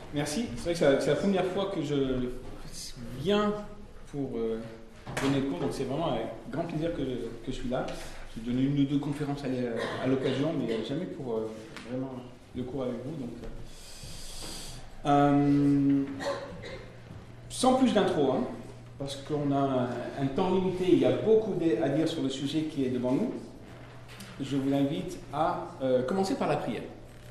Merci. C'est vrai que c'est la première fois que je viens pour donner le cours, donc c'est vraiment avec grand plaisir que je suis là. J'ai donné une ou deux conférences à l'occasion, mais jamais pour vraiment le cours avec vous. Donc, sans plus d'intro, hein, parce qu'on a un temps limité, il y a beaucoup à dire sur le sujet qui est devant nous. Je vous invite à commencer par la prière.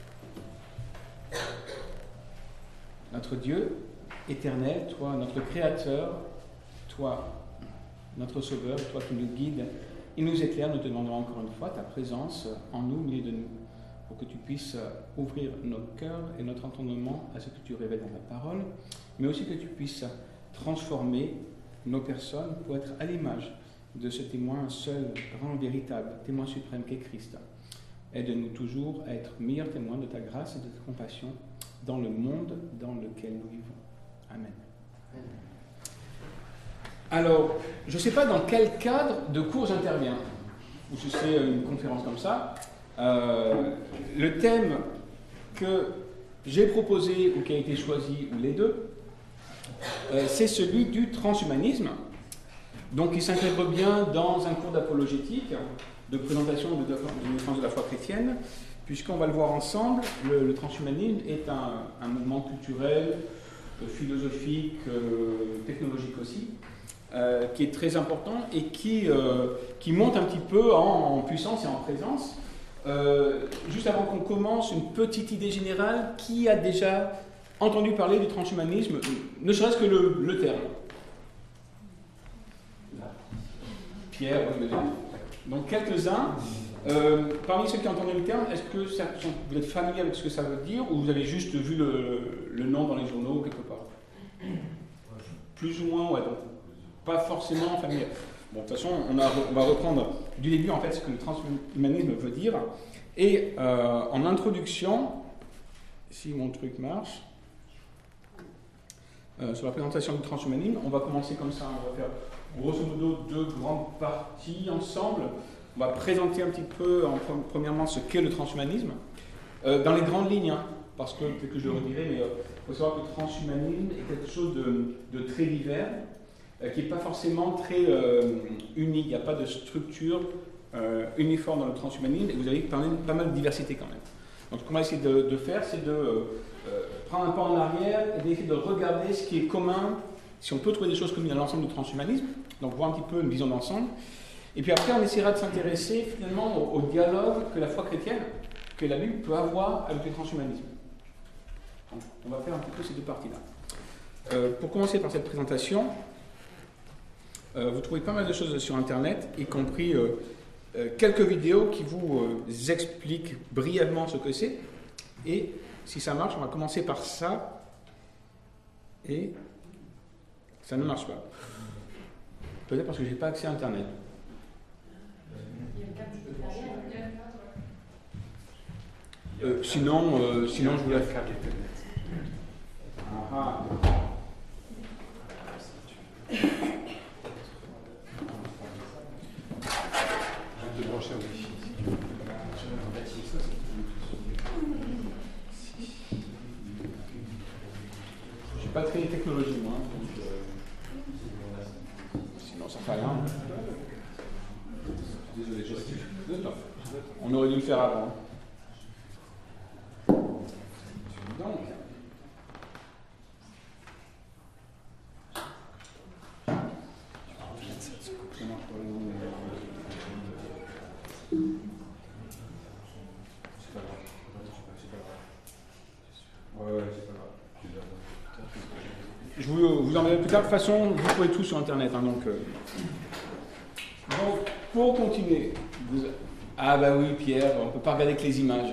Notre Dieu éternel, toi notre Créateur, toi notre Sauveur, toi qui nous guides et nous éclaires, nous te demandons encore une fois ta présence en nous, au milieu de nous, pour que tu puisses ouvrir nos cœurs et notre entendement à ce que tu révèles dans ta parole, mais aussi que tu puisses transformer nos personnes pour être à l'image de ce témoin seul, grand, véritable, témoin suprême qu'est Christ. Aide-nous toujours à être meilleurs témoins de ta grâce et de ta compassion dans le monde dans lequel nous vivons. Amen. Alors, je ne sais pas dans quel cadre de cours j'interviens, ou si c'est une conférence comme ça. Le thème que j'ai proposé ou qui a été choisi, ou les deux, c'est celui du transhumanisme. Donc, il s'intègre bien dans un cours d'apologétique, de présentation de défense de la foi chrétienne, puisqu'on va le voir ensemble, le transhumanisme est un mouvement culturel, philosophique, technologique aussi, qui est très important et qui monte un petit peu en puissance et en présence. Juste avant qu'on commence, une petite idée générale, qui a déjà entendu parler du transhumanisme, ne serait-ce que le terme? Pierre, oui, donc quelques-uns. Parmi ceux qui ont entendu le terme, est-ce que vous êtes familier avec ce que ça veut dire, ou vous avez juste vu le nom dans les journaux quelque part? Plus ou moins, ouais, donc pas forcément familier. Bon, de toute façon, on va reprendre du début en fait ce que le transhumanisme veut dire. Et en introduction, si mon truc marche, sur la présentation du transhumanisme, on va commencer comme ça, on va faire grosso modo 2 grandes parties ensemble. On va présenter un petit peu, premièrement, ce qu'est le transhumanisme, dans les grandes lignes, hein, parce que, peut-être que je le redirai, mais il faut savoir que le transhumanisme est quelque chose de très divers, qui n'est pas forcément très unique. Il n'y a pas de structure uniforme dans le transhumanisme, et vous avez pas mal de diversité quand même. Donc, ce qu'on va essayer de faire, c'est de prendre un pas en arrière et d'essayer de regarder ce qui est commun, si on peut trouver des choses communes à l'ensemble du transhumanisme, donc voir un petit peu une vision d'ensemble. Et puis après, on essaiera de s'intéresser finalement au dialogue que la foi chrétienne, que la Bible peut avoir avec le transhumanisme. Donc, on va faire un petit peu ces deux parties-là. Pour commencer par cette présentation, vous trouvez pas mal de choses sur Internet, y compris quelques vidéos qui vous expliquent brièvement ce que c'est. Et si ça marche, on va commencer par ça. Et ça ne marche pas. Peut-être parce que je n'ai pas accès à Internet. Sinon, je vous laisse. Ah. Je vais te brancher au wifi. Je suis pas très technologie, moi. Donc, sinon, ça fait rien. Désolé, je rectifie. On aurait dû le faire avant. Donc, je vous enverrai plus tard. De toute façon, vous trouvez tout sur Internet. Hein, donc, pour continuer, ah bah oui, Pierre, on ne peut pas regarder que les images.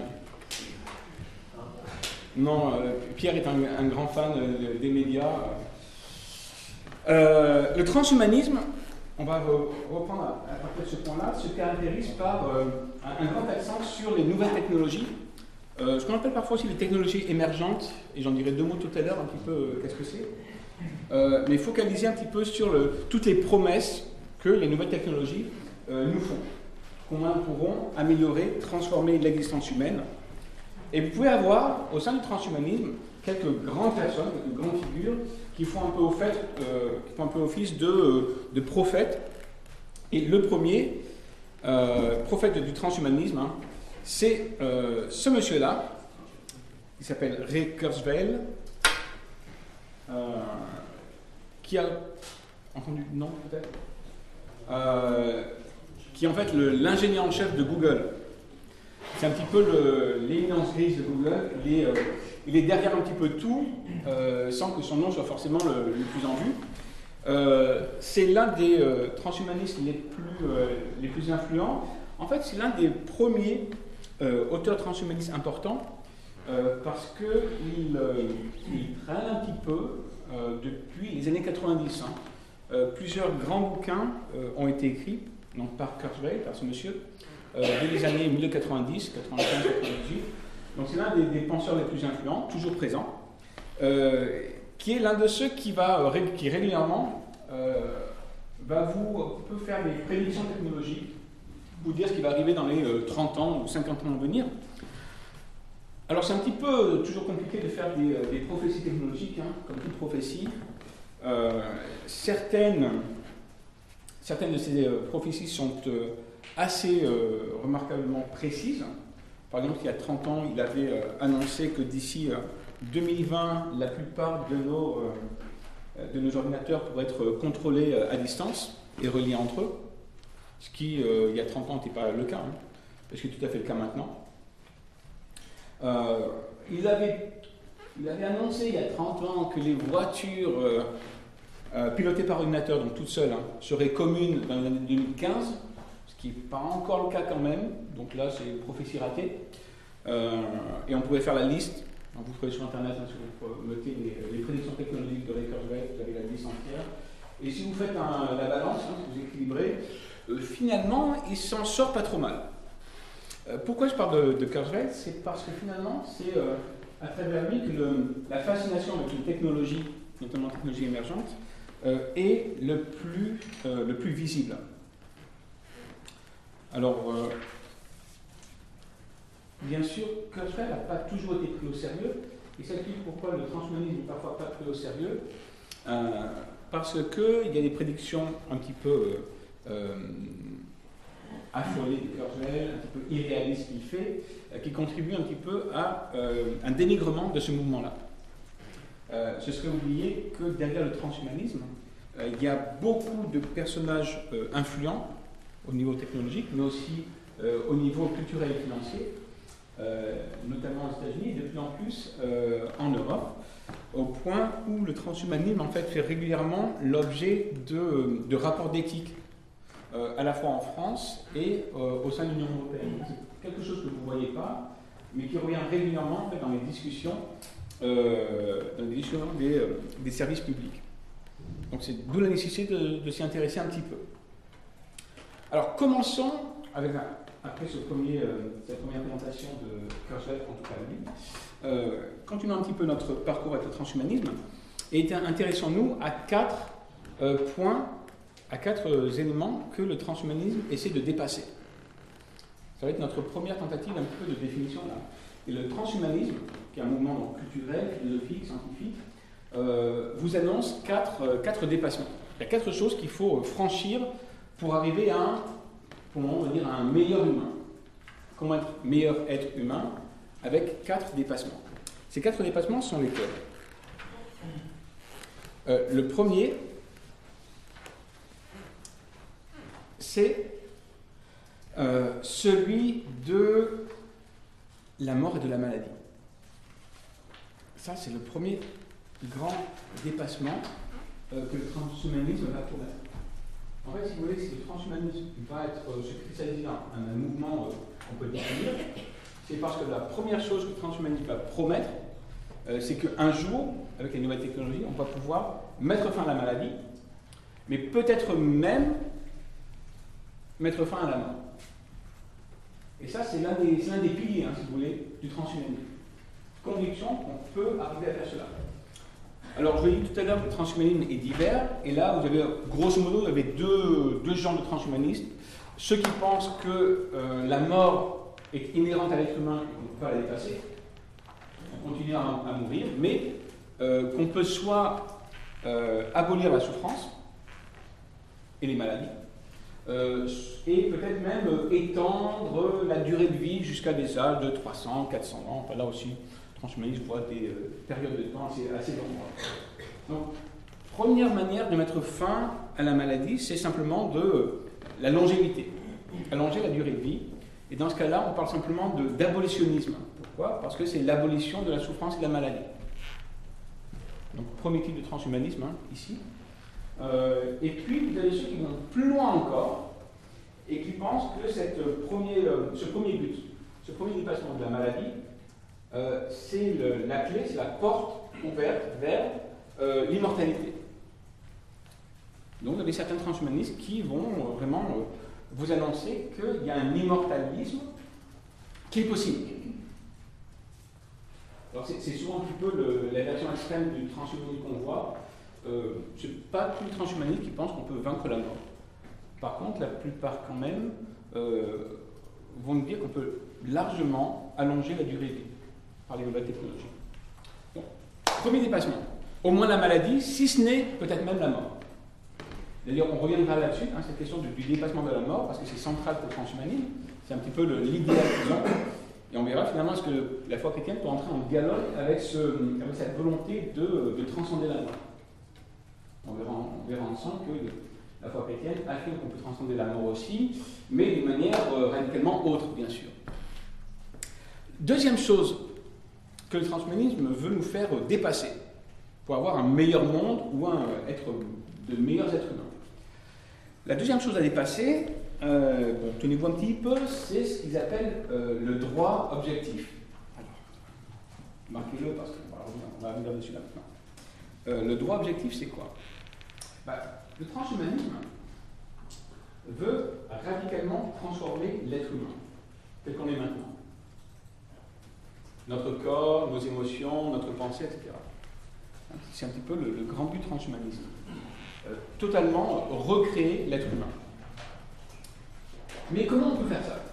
Non, Pierre est un grand fan des médias. Le transhumanisme, on va reprendre à partir de ce point-là, se caractérise par un grand accent sur les nouvelles technologies, ce qu'on appelle parfois aussi les technologies émergentes, et j'en dirai 2 mots tout à l'heure, un petit peu qu'est-ce que c'est, mais focaliser un petit peu sur toutes les promesses que les nouvelles technologies nous font, comment elles pourront améliorer, transformer l'existence humaine. Et vous pouvez avoir, au sein du transhumanisme, quelques grandes personnes, quelques grandes figures qui font un peu office de prophètes. Et le premier prophète du transhumanisme, hein, c'est ce monsieur-là, qui s'appelle Ray Kurzweil, qui a entendu le nom peut-être, qui est en fait l'ingénieur en chef de Google. C'est un petit peu l'éminence grise de Google. Il est derrière un petit peu tout, sans que son nom soit forcément le plus en vue. C'est l'un des transhumanistes les plus influents. En fait, c'est l'un des premiers auteurs transhumanistes importants, parce qu'il traîne un petit peu depuis les années 90. Hein. Plusieurs grands bouquins ont été écrits donc par Kurzweil, par ce monsieur, dès les années 1990, 95, 98. Donc c'est l'un des penseurs les plus influents, toujours présent, qui est l'un de ceux qui régulièrement peut faire des prédictions technologiques, vous dire ce qui va arriver dans les 30 ans ou 50 ans à venir. Alors c'est un petit peu toujours compliqué de faire des prophéties technologiques, hein, comme toute prophétie. Certaines de ces prophéties sont assez remarquablement précises. Par exemple, il y a 30 ans, il avait annoncé que d'ici 2020, la plupart de nos ordinateurs pourraient être contrôlés à distance et reliés entre eux, ce qui, il y a 30 ans, n'était pas le cas, hein, parce que c'est tout à fait le cas maintenant. Il avait annoncé il y a 30 ans que les voitures pilotées par ordinateur, donc toutes seules, hein, seraient communes dans l'année 2015, ce qui n'est pas encore le cas quand même, donc là c'est une prophétie ratée. Et on pouvait faire la liste, donc vous trouvez sur internet, hein, si vous mettez les prédictions technologiques de Ray Kurzweil, vous avez la liste entière. Et si vous faites la balance, hein, si vous équilibrez, finalement il s'en sort pas trop mal. Pourquoi je parle de Kurzweil? C'est parce que finalement, c'est à travers lui que la fascination avec une technologie, notamment technologie émergente, est le plus visible. Alors, bien sûr, Kurzweil n'a pas toujours été pris au sérieux, et ça explique pourquoi le transhumanisme n'est parfois pas pris au sérieux, parce qu'il y a des prédictions un petit peu affolé de Kurzweil, un petit peu irréaliste qu'il fait, qui contribue un petit peu à un dénigrement de ce mouvement-là. Ce serait oublier que derrière le transhumanisme, il y a beaucoup de personnages influents au niveau technologique, mais aussi au niveau culturel et financier, notamment aux États-Unis, et de plus en plus en Europe, au point où le transhumanisme en fait fait régulièrement l'objet de rapports d'éthique, à la fois en France et au sein de l'Union européenne. C'est quelque chose que vous ne voyez pas, mais qui revient régulièrement en fait, dans les discussions, des services publics. Donc c'est d'où la nécessité de s'y intéresser un petit peu. Alors commençons avec après cette première présentation de Kurzweil, en tout cas lui, continuons un petit peu notre parcours avec le transhumanisme et intéressons-nous à 4 points, à 4 éléments que le transhumanisme essaie de dépasser. Ça va être notre première tentative un petit peu de définition là. Et le transhumanisme, qui est un mouvement donc, culturel, philosophique, scientifique, vous annonce 4 dépassements. Il y a 4 choses qu'il faut franchir pour arriver à un meilleur humain. Comment être meilleur être humain avec 4 dépassements. Ces 4 dépassements sont lesquels? Le premier, c'est celui de la mort et de la maladie. Ça, c'est le premier grand dépassement que le transhumanisme va promettre. En fait, si vous voulez, si le transhumanisme va se cristalliser un mouvement qu'on peut définir, c'est parce que la première chose que le transhumanisme va promettre, c'est qu'un jour, avec les nouvelles technologies, on va pouvoir mettre fin à la maladie, mais peut-être même mettre fin à la mort. Et ça, c'est l'un des piliers, si vous voulez, du transhumanisme. Conviction qu'on peut arriver à faire cela. Alors, je vous l'ai dit tout à l'heure que le transhumanisme est divers, et là, vous avez, grosso modo, vous avez deux genres de transhumanistes. Ceux qui pensent que la mort est inhérente à l'être humain et qu'on ne peut pas la dépasser. continuer à mourir, mais qu'on peut soit abolir la souffrance et les maladies, et peut-être même étendre la durée de vie jusqu'à des âges de 300, 400 ans. Enfin, là aussi, le transhumanisme voit des périodes de temps assez longues. Donc, première manière de mettre fin à la maladie, c'est simplement de la longévité, allonger la durée de vie. Et dans ce cas-là, on parle simplement d'abolitionnisme. Pourquoi? Parce que c'est l'abolition de la souffrance et de la maladie. Donc, premier type de transhumanisme, ici. Et puis, vous avez ceux qui vont plus loin encore et qui pensent que ce premier but, ce premier dépassement de la maladie, c'est la clé, c'est la porte ouverte vers l'immortalité. Donc, vous avez certains transhumanistes qui vont vraiment vous annoncer qu'il y a un immortalisme qui est possible. Alors, c'est souvent un petit peu la version extrême du transhumanisme qu'on voit. C'est pas tous les transhumanistes qui pensent qu'on peut vaincre la mort. Par contre, la plupart quand même vont nous dire qu'on peut largement allonger la durée de vie par les nouvelles technologies. Donc, premier dépassement. Au moins la maladie, si ce n'est peut-être même la mort. D'ailleurs, on reviendra là-dessus, cette question du dépassement de la mort, parce que c'est central pour le transhumanisme. C'est un petit peu l'idéal qu'ils ont. Et on verra finalement ce que la foi chrétienne peut entrer en dialogue avec cette volonté de transcender la mort. On verra ensemble que la foi chrétienne affirme qu'on peut transcender la mort aussi, mais d'une manière radicalement autre, bien sûr. Deuxième chose que le transhumanisme veut nous faire dépasser pour avoir un meilleur monde ou être de meilleurs êtres humains. La deuxième chose à dépasser, tenez-vous un petit peu, c'est ce qu'ils appellent le droit objectif. Alors, marquez-le parce qu'on va revenir dessus là maintenant. Le droit objectif, c'est quoi? Le transhumanisme veut radicalement transformer l'être humain, tel qu'on est maintenant. Notre corps, nos émotions, notre pensée, etc. C'est un petit peu le grand but du transhumanisme. Totalement recréer l'être humain. Mais comment on peut faire ça?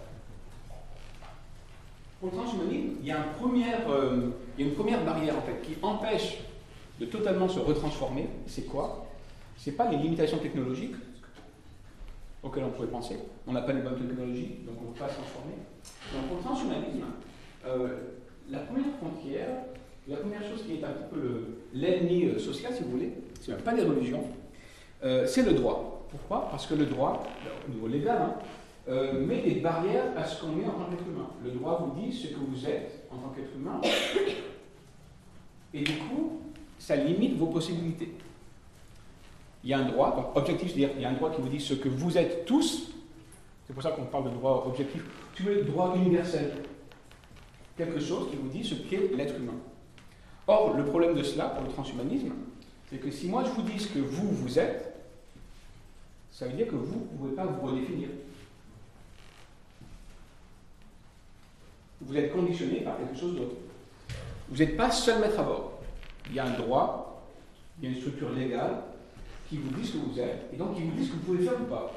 Pour le transhumanisme, il y a une première barrière en fait, qui empêche de totalement se retransformer. C'est quoi? Ce n'est pas les limitations technologiques auxquelles on pourrait penser. On n'a pas les bonnes technologies, donc on ne peut pas se transformer. Donc pour le transhumanisme, la première frontière, la première chose qui est un petit peu l'ennemi social, si vous voulez, c'est même pas des religions, c'est le droit. Pourquoi? Parce que le droit, au niveau légal, met des barrières à ce qu'on est en tant qu'être humain. Le droit vous dit ce que vous êtes en tant qu'être humain, et du coup, ça limite vos possibilités. Il y a un droit, donc objectif, c'est-à-dire il y a un droit qui vous dit ce que vous êtes tous. C'est pour ça qu'on parle de droit objectif. Tu veux le droit universel. Quelque chose qui vous dit ce qu'est l'être humain. Or, le problème de cela, pour le transhumanisme, c'est que si moi je vous dis ce que vous êtes, ça veut dire que vous ne pouvez pas vous redéfinir. Vous êtes conditionné par quelque chose d'autre. Vous n'êtes pas seul maître à bord. Il y a un droit, il y a une structure légale qui vous dit ce que vous êtes, et donc qui vous dit ce que vous pouvez faire ou pas.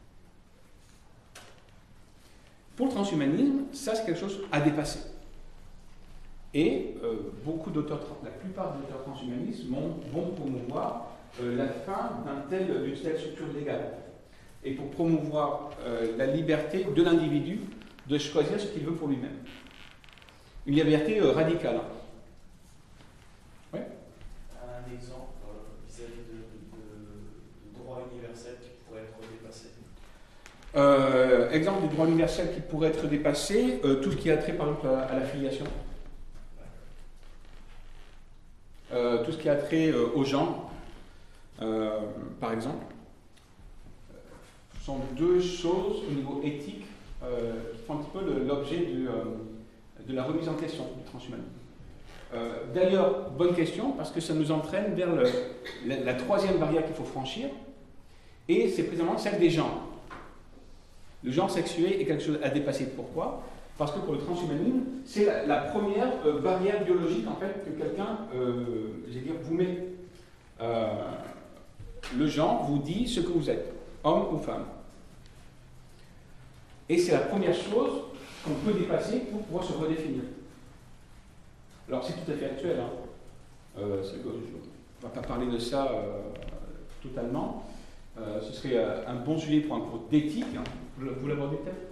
Pour le transhumanisme, ça c'est quelque chose à dépasser. Et beaucoup d'auteurs, la plupart des auteurs transhumanistes vont promouvoir la fin d'une telle structure légale. Et pour promouvoir la liberté de l'individu de choisir ce qu'il veut pour lui-même. Une liberté radicale. Oui? Un exemple vis-à-vis de droit universel qui pourrait être dépassé. Exemple de droit universel qui pourrait être dépassé, tout ce qui a trait par exemple à la filiation. Tout ce qui a trait aux gens, par exemple, sont deux choses au niveau éthique qui font un petit peu l'objet de la remise en question du transhumanisme. D'ailleurs, bonne question, parce que ça nous entraîne vers la troisième barrière qu'il faut franchir, et c'est précisément celle des genres. Le genre sexué est quelque chose à dépasser. Pourquoi? Parce que pour le transhumanisme, c'est la première barrière biologique en fait que quelqu'un, vous met. Le genre vous dit ce que vous êtes, homme ou femme. Et c'est la première chose qu'on peut dépasser pour pouvoir se redéfinir. Alors c'est tout à fait actuel, hein. On ne va pas parler de ça totalement. Ce serait un bon sujet pour un cours d'éthique. Hein. Vous l'abordez peut-être?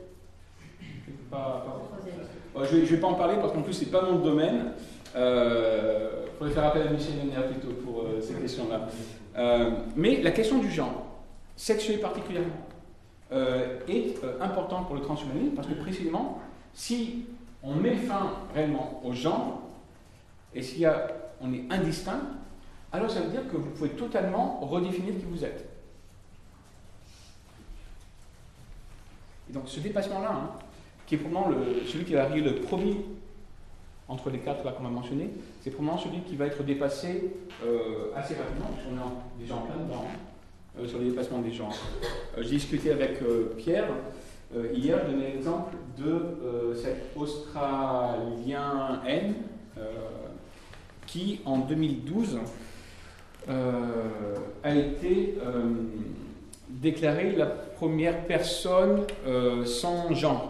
Je ne vais pas en parler parce qu'en plus c'est pas mon domaine. Il faudrait faire appel à Michel Lenner plutôt pour ces questions-là. Mais la question du genre, sexué particulièrement, est importante pour le transhumanisme parce que précisément, si on met fin réellement au genre, et si on est indistinct, alors ça veut dire que vous pouvez totalement redéfinir qui vous êtes. Et donc ce dépassement-là, hein, qui est probablement celui qui va arriver le premier entre les quatre là qu'on a mentionnés, c'est probablement celui qui va être dépassé assez rapidement, puisqu'on est déjà en plein dedans, sur les dépassements des genres. J'ai discuté avec Pierre hier, je donnais l'exemple de cet Australien N qui en 2012 a été déclaré la première personne sans genre.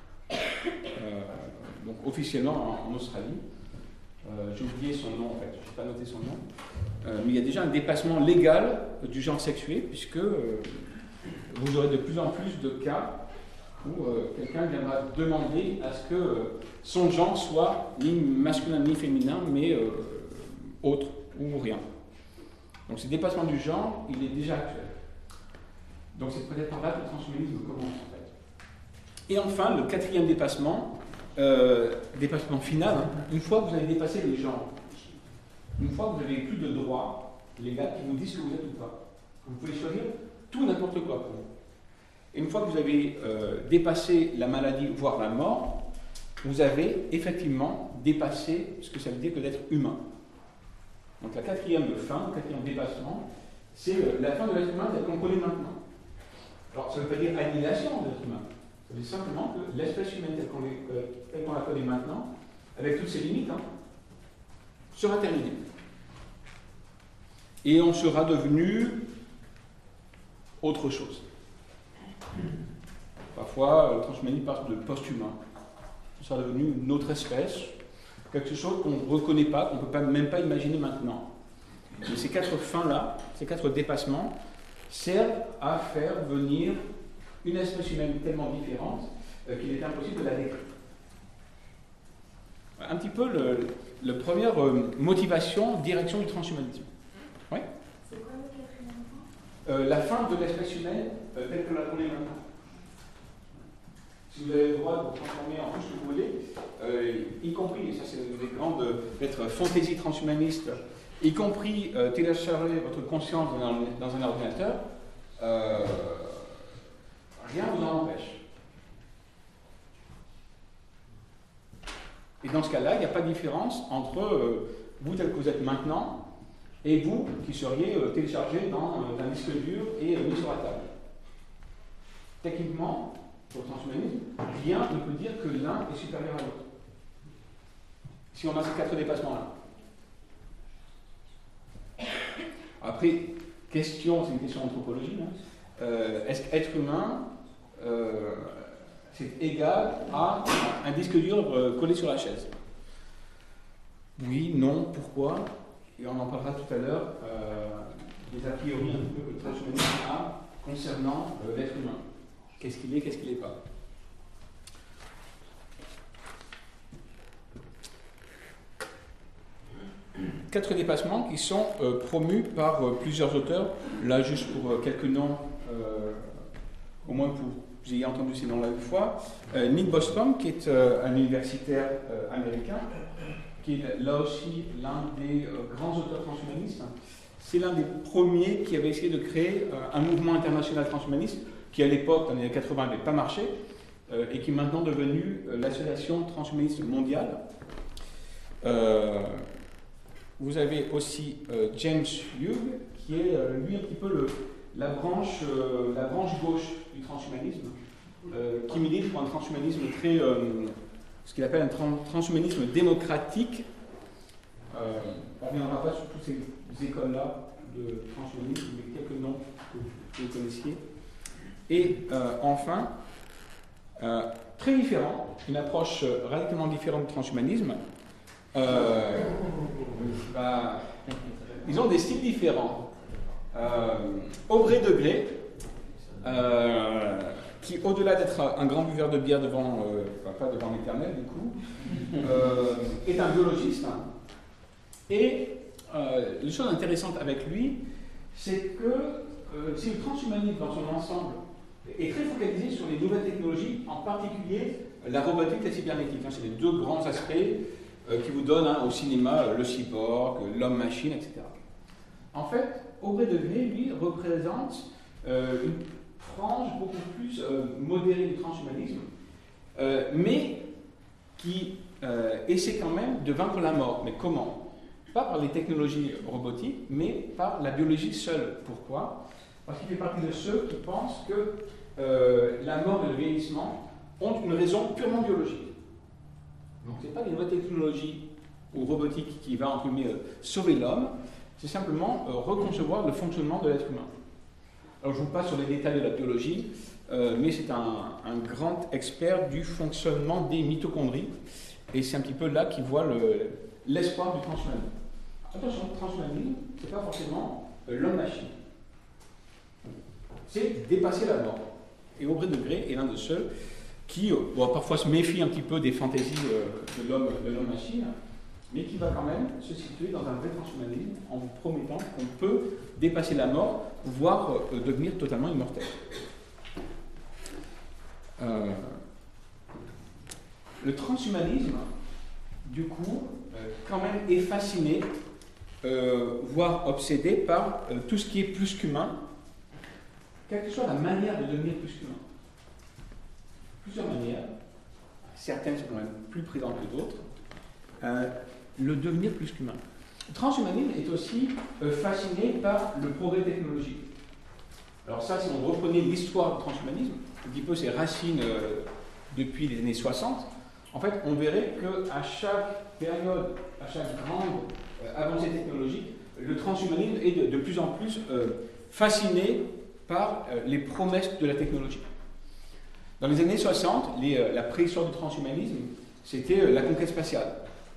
Donc officiellement en Australie. J'ai oublié son nom en fait, je n'ai pas noté son nom. Mais il y a déjà un dépassement légal du genre sexué, puisque vous aurez de plus en plus de cas où quelqu'un viendra demander à ce que son genre soit ni masculin ni féminin, mais autre ou rien. Donc ce dépassement du genre, il est déjà actuel. Donc c'est peut-être par là que le transhumanisme commence en fait. Et enfin, le quatrième dépassement final, hein, une fois que vous avez dépassé les genres, une fois que vous n'avez plus de droits légaux qui vous disent que vous êtes ou pas, vous pouvez choisir tout n'importe quoi pour vous. Et une fois que vous avez dépassé la maladie, voire la mort, vous avez effectivement dépassé ce que ça veut dire que d'être humain. Donc la quatrième fin, le quatrième dépassement, c'est la fin de l'être humain tel qu'on le connaît maintenant. Alors ça ne veut pas dire annihilation de l'être humain. Ça veut dire simplement que l'espèce humaine telle qu'on la connaît maintenant, avec toutes ses limites, hein, sera terminée. Et on sera devenu autre chose. Parfois, le transhumanisme parle de post-humain. On sera devenu une autre espèce, quelque chose qu'on ne reconnaît pas, qu'on ne peut même pas imaginer maintenant. Mais ces quatre fins-là, ces quatre dépassements, servent à faire venir une espèce humaine tellement différente qu'il est impossible de la décrire. Un petit peu la première motivation, direction du transhumanisme. Oui ? C'est quoi le quatrième point ? La fin de l'espèce humaine telle que la connaît maintenant. Si vous avez le droit de vous transformer en tout ce que vous voulez, y compris, et ça c'est une des grandes peut-être fantaisies transhumanistes, y compris télécharger votre conscience dans un ordinateur, rien ne vous en empêche. Et dans ce cas-là, il n'y a pas de différence entre vous tel que vous êtes maintenant et vous qui seriez téléchargé dans un disque dur et mis sur la table. Techniquement, pour le transhumanisme, rien ne peut dire que l'un est supérieur à l'autre. Si on a ces quatre dépassements-là. Après, c'est une question anthropologique. Hein. Est-ce qu'être humain, c'est égal à un disque dur collé sur la chaise? Oui, non, pourquoi? Et on en parlera tout à l'heure des a priori un peu que le transhumanisme a concernant l'être humain. Qu'est-ce qu'il est, qu'est-ce qu'il n'est pas? Quatre dépassements qui sont promus par plusieurs auteurs. Là, juste pour quelques noms, au moins pour vous ayez entendu ces noms-là une fois. Nick Bostrom, qui est un universitaire américain, qui est là aussi l'un des grands auteurs transhumanistes. C'est l'un des premiers qui avait essayé de créer un mouvement international transhumaniste qui, à l'époque, dans les années 80, n'avait pas marché, et qui est maintenant devenu l'association transhumaniste mondiale. Vous avez aussi James Hughes, qui est lui un petit peu la branche gauche du transhumanisme, qui milite pour un transhumanisme très, ce qu'il appelle un transhumanisme démocratique. On ne reviendra pas sur toutes ces écoles-là de transhumanisme, mais quelques noms que vous connaissiez. Et enfin, très différent, une approche radicalement différente du transhumanisme, Ils ont des styles différents. Aubrey de Grey, qui au-delà d'être un grand buveur de bière devant, pas devant l'Éternel du coup, est un biologiste. Et une chose intéressante avec lui, c'est que si le transhumanisme dans son ensemble est très focalisé sur les nouvelles technologies, en particulier la robotique et la cybernétique. C'est les deux grands aspects qui vous donnent au cinéma le cyborg, l'homme-machine, etc. En fait, Aubrey de Grey, lui, représente une frange beaucoup plus modérée du transhumanisme, mais qui essaie quand même de vaincre la mort. Mais comment? Pas par les technologies robotiques, mais par la biologie seule. Pourquoi? Parce qu'il fait partie de ceux qui pensent que la mort et le vieillissement ont une raison purement biologique. Donc ce n'est pas les nouvelles technologies ou robotiques qui va entre guillemets sauver l'homme, c'est simplement reconcevoir le fonctionnement de l'être humain. Alors je ne vous passe sur les détails de la biologie, mais c'est un grand expert du fonctionnement des mitochondries, et c'est un petit peu là qu'il voit l'espoir du transhumanisme. Attention, le transhumanisme, ce n'est pas forcément l'homme-machine. C'est dépasser la mort. Et Aubrey de Grey est l'un de ceux qui parfois se méfie un petit peu des fantaisies de l'homme-machine, mais qui va quand même se situer dans un vrai transhumanisme en vous promettant qu'on peut dépasser la mort, voire devenir totalement immortel. Le transhumanisme, du coup, quand même est fasciné, voire obsédé par tout ce qui est plus qu'humain, quelle que soit la manière de devenir plus qu'humain. Plusieurs manières, certaines sont quand même plus présentes que d'autres, le devenir plus qu'humain. Le transhumanisme est aussi fasciné par le progrès technologique. Alors ça, si on reprenait l'histoire du transhumanisme, un petit peu ses racines depuis les années 60, en fait, on verrait qu'à chaque période, à chaque grande avancée technologique, le transhumanisme est de plus en plus fasciné par les promesses de la technologie. Dans les années 60, la préhistoire du transhumanisme, c'était la conquête spatiale.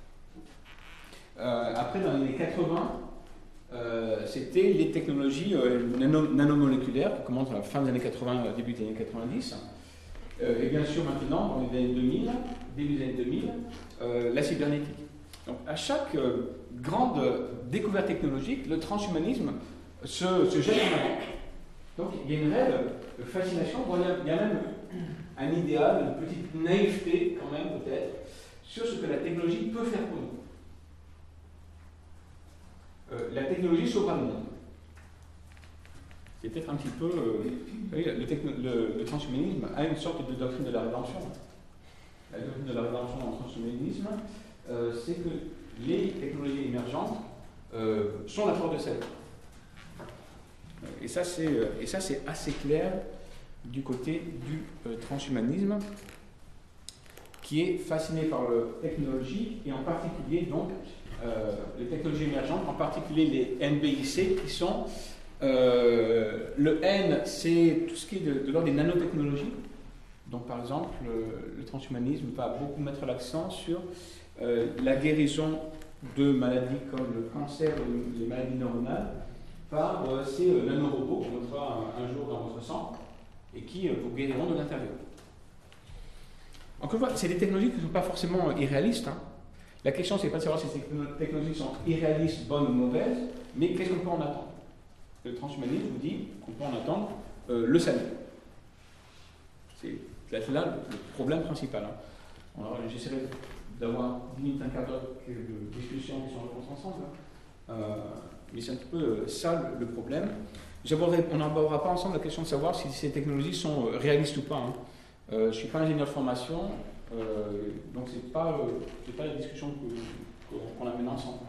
Après, dans les années 80, c'était les technologies nanomoléculaires qui commencent à la fin des années 80, début des années 90. Et bien sûr, maintenant, dans les années 2000, début des années 2000, la cybernétique. Donc, à chaque grande découverte technologique, le transhumanisme se jette en avant. Donc, il y a une réelle fascination, il y a même un idéal, une petite naïveté, quand même, peut-être, sur ce que la technologie peut faire pour nous. La technologie sauvera le monde. C'est peut-être un petit peu. Le transhumanisme a une sorte de doctrine de la rédemption. La doctrine de la rédemption dans le transhumanisme, c'est que les technologies émergentes sont la porte de salut. Et ça, c'est assez clair du côté du transhumanisme, qui est fasciné par la technologie, et en particulier, donc, les technologies émergentes, en particulier les NBIC, qui sont... le N, c'est tout ce qui est de l'ordre des nanotechnologies. Donc, par exemple, le transhumanisme va beaucoup mettre l'accent sur la guérison de maladies comme le cancer ou les maladies neuronales par ces nanorobots qu'on mettra un jour dans votre sang et qui vous guériront de l'intérieur. Encore une fois, c'est des technologies qui ne sont pas forcément irréalistes. Hein. La question, c'est pas de savoir si ces technologies sont irréalistes, bonnes ou mauvaises, mais qu'est-ce qu'on peut en attendre. Le transhumanisme vous dit qu'on peut en attendre le salut. C'est là le problème principal. Hein. Alors, j'essaierai d'avoir 10 minutes, un quart d'heure de discussion qui sont réponses ensemble. Mais c'est un petit peu ça le problème. On n'abordera pas ensemble la question de savoir si ces technologies sont réalistes ou pas. Hein. Je ne suis pas ingénieur de formation, donc ce n'est pas la discussion qu'on amène ensemble.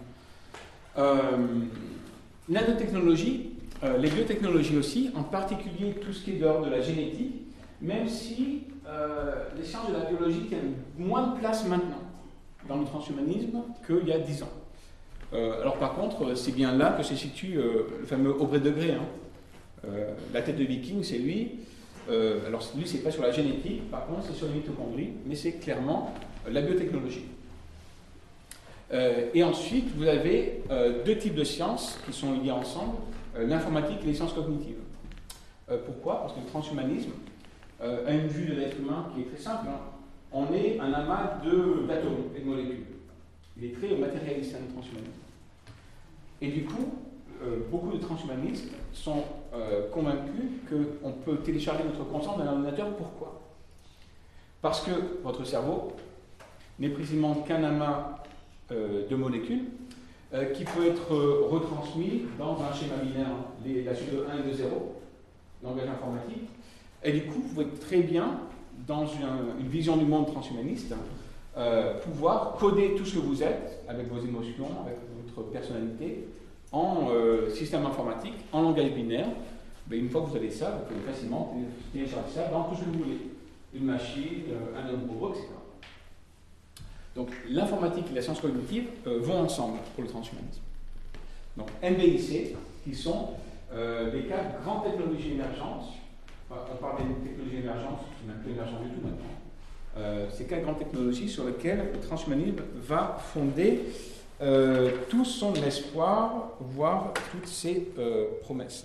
Nanotechnologie, les biotechnologies aussi, en particulier tout ce qui est de l'ordre de la génétique, même si les sciences de la biologie tiennent moins de place maintenant dans le transhumanisme qu'il y a 10 ans. Alors par contre, c'est bien là que se situe le fameux Aubrey de Grey. Hein. La tête de viking, c'est lui. Alors lui, c'est pas sur la génétique, par contre, c'est sur les mitochondries, mais c'est clairement la biotechnologie. Et ensuite, vous avez deux types de sciences qui sont liées ensemble, l'informatique et les sciences cognitives. Pourquoi? Parce que le transhumanisme a une vue de l'être humain qui est très simple. Hein. On est un amas d'atomes et de molécules. Il est très matérialiste, le transhumanisme. Et du coup, beaucoup de transhumanistes sont convaincus qu'on peut télécharger notre conscience dans un ordinateur. Pourquoi? Parce que votre cerveau n'est précisément qu'un amas de molécules qui peut être retransmis dans un schéma binaire, la suite de 1 et de 0, langage informatique. Et du coup, vous pouvez très bien, dans une vision du monde transhumaniste, pouvoir coder tout ce que vous êtes, avec vos émotions, avec votre personnalité, en système informatique, en langage binaire. Mais une fois que vous avez ça, vous pouvez facilement télécharger ça dans tout ce que vous voulez. Une machine, un homme robot, etc. Donc l'informatique et la science cognitive vont ensemble pour le transhumanisme. Donc MBIC, qui sont des cas de grandes technologies émergentes. Enfin, on parle des technologies émergentes, qui n'est plus émergent du tout maintenant. Ces cas de grandes technologies sur lesquelles le transhumanisme va fonder tout son espoir, voire toutes ses promesses.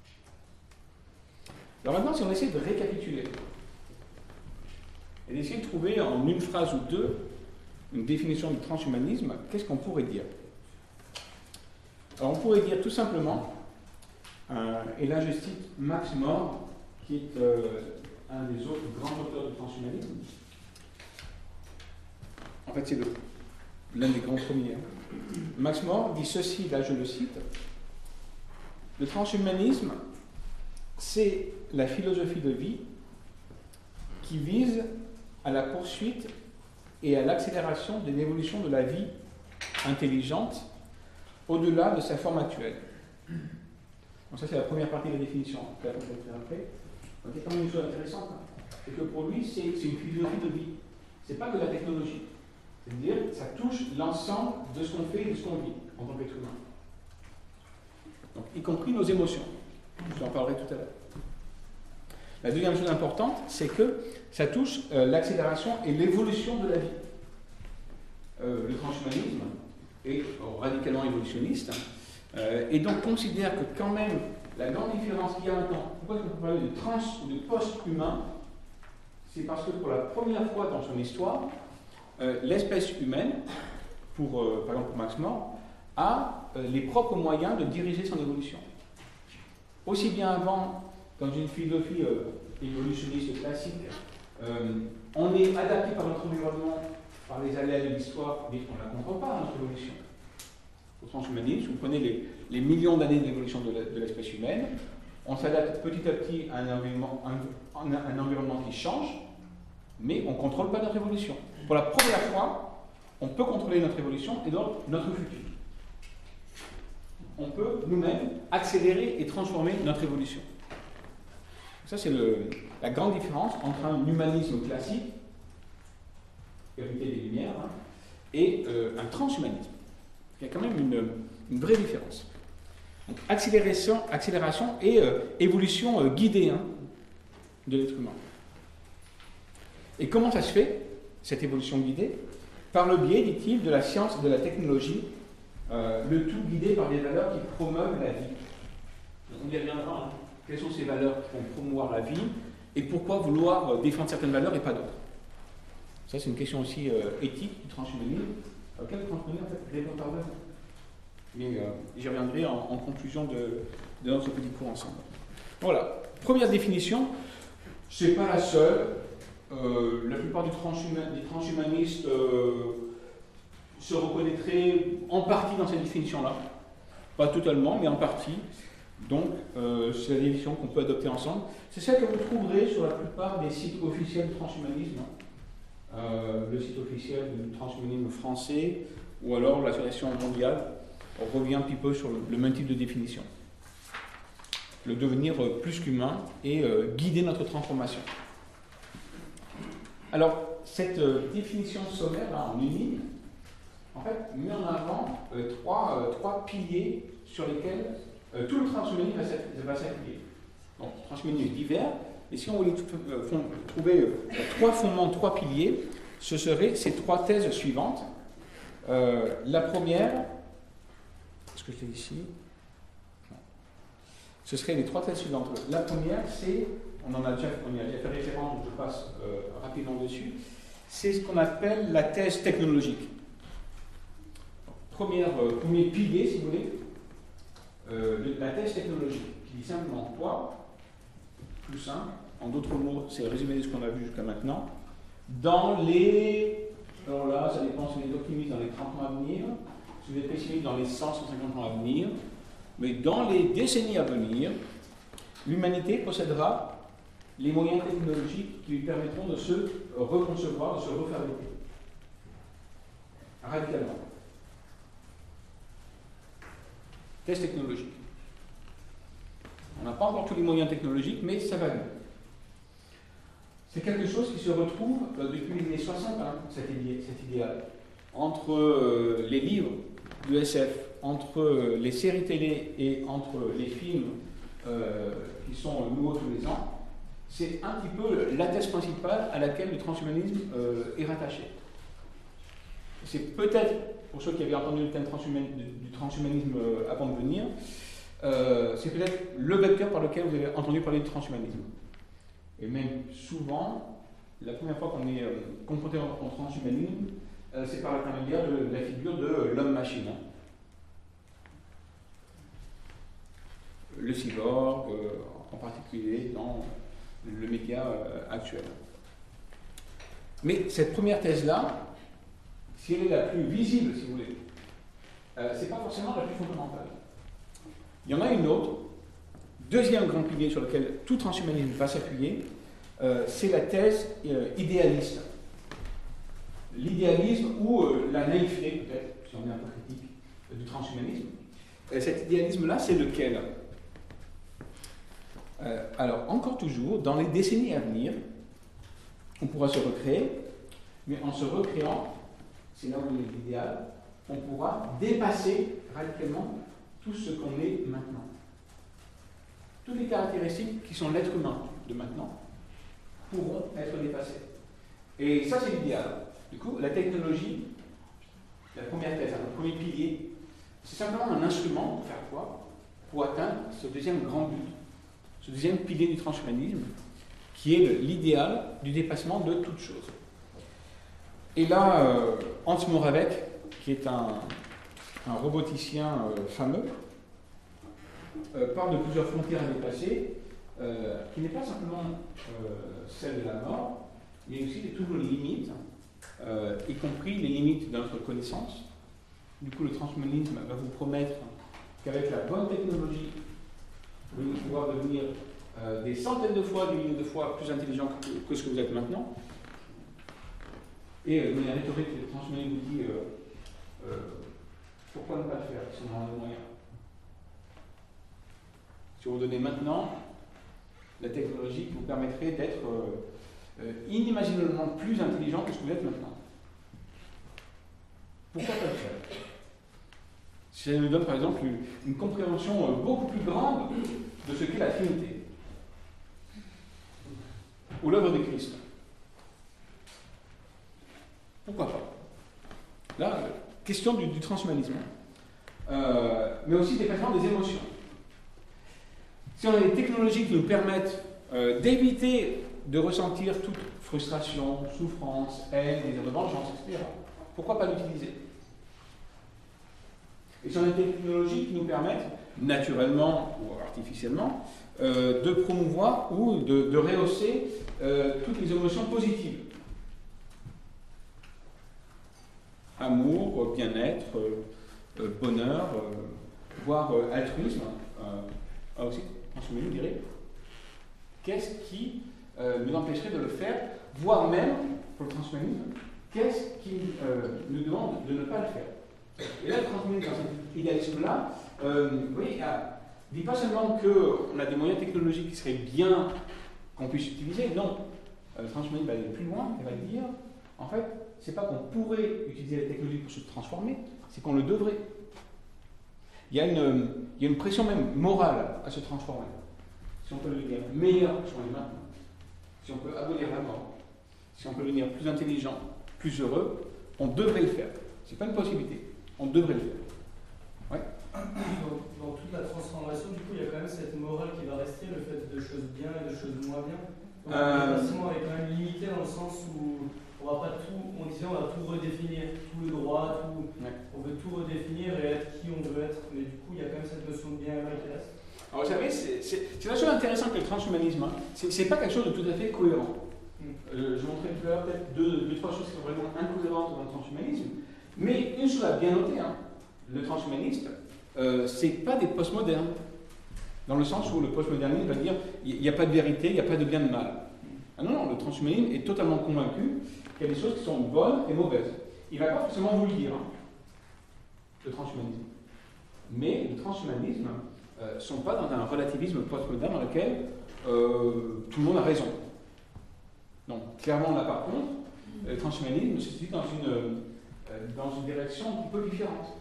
Alors maintenant, si on essaie de récapituler et d'essayer de trouver en une phrase ou deux une définition du transhumanisme, qu'est-ce qu'on pourrait dire? Alors on pourrait dire tout simplement, et là je cite Max More, qui est un des autres grands auteurs du transhumanisme. En fait, c'est l'un des grands premiers. Max More dit ceci, là je le cite: le transhumanisme, c'est la philosophie de vie qui vise à la poursuite et à l'accélération de l'évolution de la vie intelligente au-delà de sa forme actuelle. Donc ça, c'est la première partie de la définition. Donc, il y a quand même une chose intéressante, c'est que pour lui, c'est une philosophie de vie. Ce n'est pas que la technologie. C'est-à-dire que ça touche l'ensemble de ce qu'on fait et de ce qu'on vit en tant qu'être humain. Donc, y compris nos émotions. Je vous en parlerai tout à l'heure. La deuxième chose importante, c'est que ça touche l'accélération et l'évolution de la vie. Le transhumanisme est radicalement évolutionniste et donc considère que quand même la grande différence qu'il y a maintenant, pourquoi on peut parler de trans ou de post-humain, c'est parce que pour la première fois dans son histoire, l'espèce humaine, par exemple pour Max More, a les propres moyens de diriger son évolution. Aussi bien avant, dans une philosophie évolutionniste classique, on est adapté par notre environnement, par les aléas de l'histoire, mais on ne la contrôle pas, notre évolution. Au transhumanisme, vous prenez les millions d'années d'évolution de l'espèce humaine, on s'adapte petit à petit à un environnement qui change, mais on ne contrôle pas notre évolution. Pour la première fois, on peut contrôler notre évolution et donc notre futur. On peut nous-mêmes accélérer et transformer notre évolution. Ça, c'est la grande différence entre un humanisme classique, hérité des Lumières, et un transhumanisme. Il y a quand même une vraie différence. Donc, accélération et évolution guidée de l'être humain. Et comment ça se fait, cette évolution guidée? Par le biais, dit-il, de la science et de la technologie, le tout guidé par des valeurs qui promeuvent la vie. On y reviendra. Quelles sont ces valeurs qui vont promouvoir la vie et pourquoi vouloir défendre certaines valeurs et pas d'autres? Ça, c'est une question aussi éthique du transhumanisme, auquel le transhumanisme, en fait, répond par là. Mais j'y reviendrai en conclusion de notre petit cours ensemble. Voilà. Première définition, c'est pas la seule. La plupart des transhumanistes se reconnaîtraient en partie dans cette définition-là. Pas totalement, mais en partie. Donc, c'est la définition qu'on peut adopter ensemble. C'est celle que vous trouverez sur la plupart des sites officiels du transhumanisme. Le site officiel du transhumanisme français, ou alors l'association mondiale. On revient un petit peu sur le même type de définition. Le devenir plus qu'humain et guider notre transformation. Alors, cette définition sommaire, là, en une ligne, en fait, met en avant trois piliers sur lesquels tout le transhumanisme va s'appuyer. Donc, le transhumanisme est divers, et si on voulait trouver trois fondements, trois piliers, ce seraient ces trois thèses suivantes. La première, est-ce que je l'ai ici? Non. Ce serait les 3 thèses suivantes. La première, c'est, on y a déjà fait référence, donc je passe rapidement dessus, c'est ce qu'on appelle la thèse technologique. Premier pilier, si vous voulez, la thèse technologique, qui dit simplement quoi, plus simple, en d'autres mots, c'est le résumé de ce qu'on a vu jusqu'à maintenant, dans les, alors là, ça dépend si vous êtes optimiste dans les 30 ans à venir, si vous êtes pessimiste dans les 100, 150 ans à venir, mais dans les décennies à venir, l'humanité possédera les moyens technologiques qui lui permettront de se reconcevoir, de se refabriquer. Radicalement. Test technologique. On n'a pas encore tous les moyens technologiques, mais ça va venir. C'est quelque chose qui se retrouve depuis les années 60, hein, cet idéal. Entre les livres de SF, entre les séries télé et entre les films qui sont nouveaux tous les ans, c'est un petit peu la thèse principale à laquelle le transhumanisme est rattaché. C'est peut-être, pour ceux qui avaient entendu le thème du transhumanisme avant de venir, c'est peut-être le vecteur par lequel vous avez entendu parler du transhumanisme. Et même souvent, la première fois qu'on est confronté au transhumanisme, c'est par l'intermédiaire de la figure de l'homme-machine. Le cyborg, en particulier dans le média actuel. Mais cette première thèse-là, si elle est la plus visible, si vous voulez, c'est pas forcément la plus fondamentale. Il y en a une autre, deuxième grand pilier sur lequel tout transhumanisme va s'appuyer, c'est la thèse idéaliste. L'idéalisme ou la naïveté, peut-être, si on est un peu critique, du transhumanisme. Cet idéalisme-là, c'est lequel? Alors, encore toujours, dans les décennies à venir, on pourra se recréer, mais en se recréant, c'est là où il est l'idéal, on pourra dépasser radicalement tout ce qu'on est maintenant. Toutes les caractéristiques qui sont l'être humain de maintenant pourront être dépassées. Et ça, c'est l'idéal. Du coup, la technologie, la première thèse, le premier pilier, c'est simplement un instrument pour faire quoi? Pour atteindre ce deuxième grand but, ce deuxième pilier du transhumanisme, qui est l'idéal du dépassement de toute chose. Et là, Hans Moravec, qui est un roboticien fameux, parle de plusieurs frontières à dépasser, qui n'est pas simplement celle de la mort, mais aussi de toutes les limites, y compris les limites de notre connaissance. Du coup, le transhumanisme va vous promettre qu'avec la bonne technologie, vous allez pouvoir devenir des centaines de fois, des milliers de fois plus intelligent que ce que vous êtes maintenant. Et la rhétorique du transhumanisme vous dit pourquoi ne pas le faire si on en a les moyens? Si on vous donnait maintenant la technologie qui vous permettrait d'être inimaginablement plus intelligent que ce que vous êtes maintenant. Pourquoi pas le faire? Si ça nous donne par exemple une compréhension beaucoup plus grande de ce qu'est la Trinité ou l'œuvre de Christ. Pourquoi pas? Là, question du transhumanisme. Mais aussi dépassement des émotions. Si on a des technologies qui nous permettent d'éviter de ressentir toute frustration, souffrance, haine, désir de vengeance, etc., pourquoi pas l'utiliser? Et si on a des technologies qui nous permettent, naturellement ou artificiellement, de promouvoir ou de rehausser toutes les émotions positives. Amour, bien-être, bonheur, voire altruisme. Aussi, transhumanisme dirait, qu'est-ce qui nous empêcherait de le faire, voire même, pour le transhumanisme, qu'est-ce qui nous demande de ne pas le faire? Et là, le transhumanisme, dans cet idéalisme-là, vous voyez, ne dit pas seulement qu'on a des moyens technologiques qui seraient bien qu'on puisse utiliser, non. Le transhumanisme va aller plus loin et va dire, en fait, c'est pas qu'on pourrait utiliser la technologie pour se transformer, c'est qu'on le devrait. Il y a une pression même morale à se transformer. Si on peut devenir meilleur que ce qu'on est maintenant, si on peut abolir la mort, si on peut devenir plus intelligent, plus heureux, on devrait le faire. C'est pas une possibilité. On devrait le faire. Dans toute la transformation, du coup, il y a quand même cette morale qui va rester, le fait de choses bien et de choses moins bien. Donc, le placement est quand même limité dans le sens où on va pas tout, on disait on va tout redéfinir, tout le droit, tout, on veut tout redéfinir et être qui on veut être, mais du coup, il y a quand même cette notion de bien et mal qui reste. Alors, vous savez, c'est la chose intéressante que le transhumanisme, hein. C'est pas quelque chose de tout à fait cohérent. Je montrerai tout à l'heure peut-être deux, trois choses qui sont vraiment incohérentes dans le transhumanisme, mais une chose à bien noter, hein, le transhumanisme, c'est pas des postmodernes, dans le sens où le postmodernisme va dire il n'y a pas de vérité, il n'y a pas de bien et de mal. Ah non, le transhumanisme est totalement convaincu qu'il y a des choses qui sont bonnes et mauvaises. Il ne va pas forcément vous le dire, hein, le transhumanisme. Mais le transhumanisme ne sont pas dans un relativisme postmoderne dans lequel tout le monde a raison. Non, clairement là par contre, le transhumanisme se situe dans une direction un petit peu différente.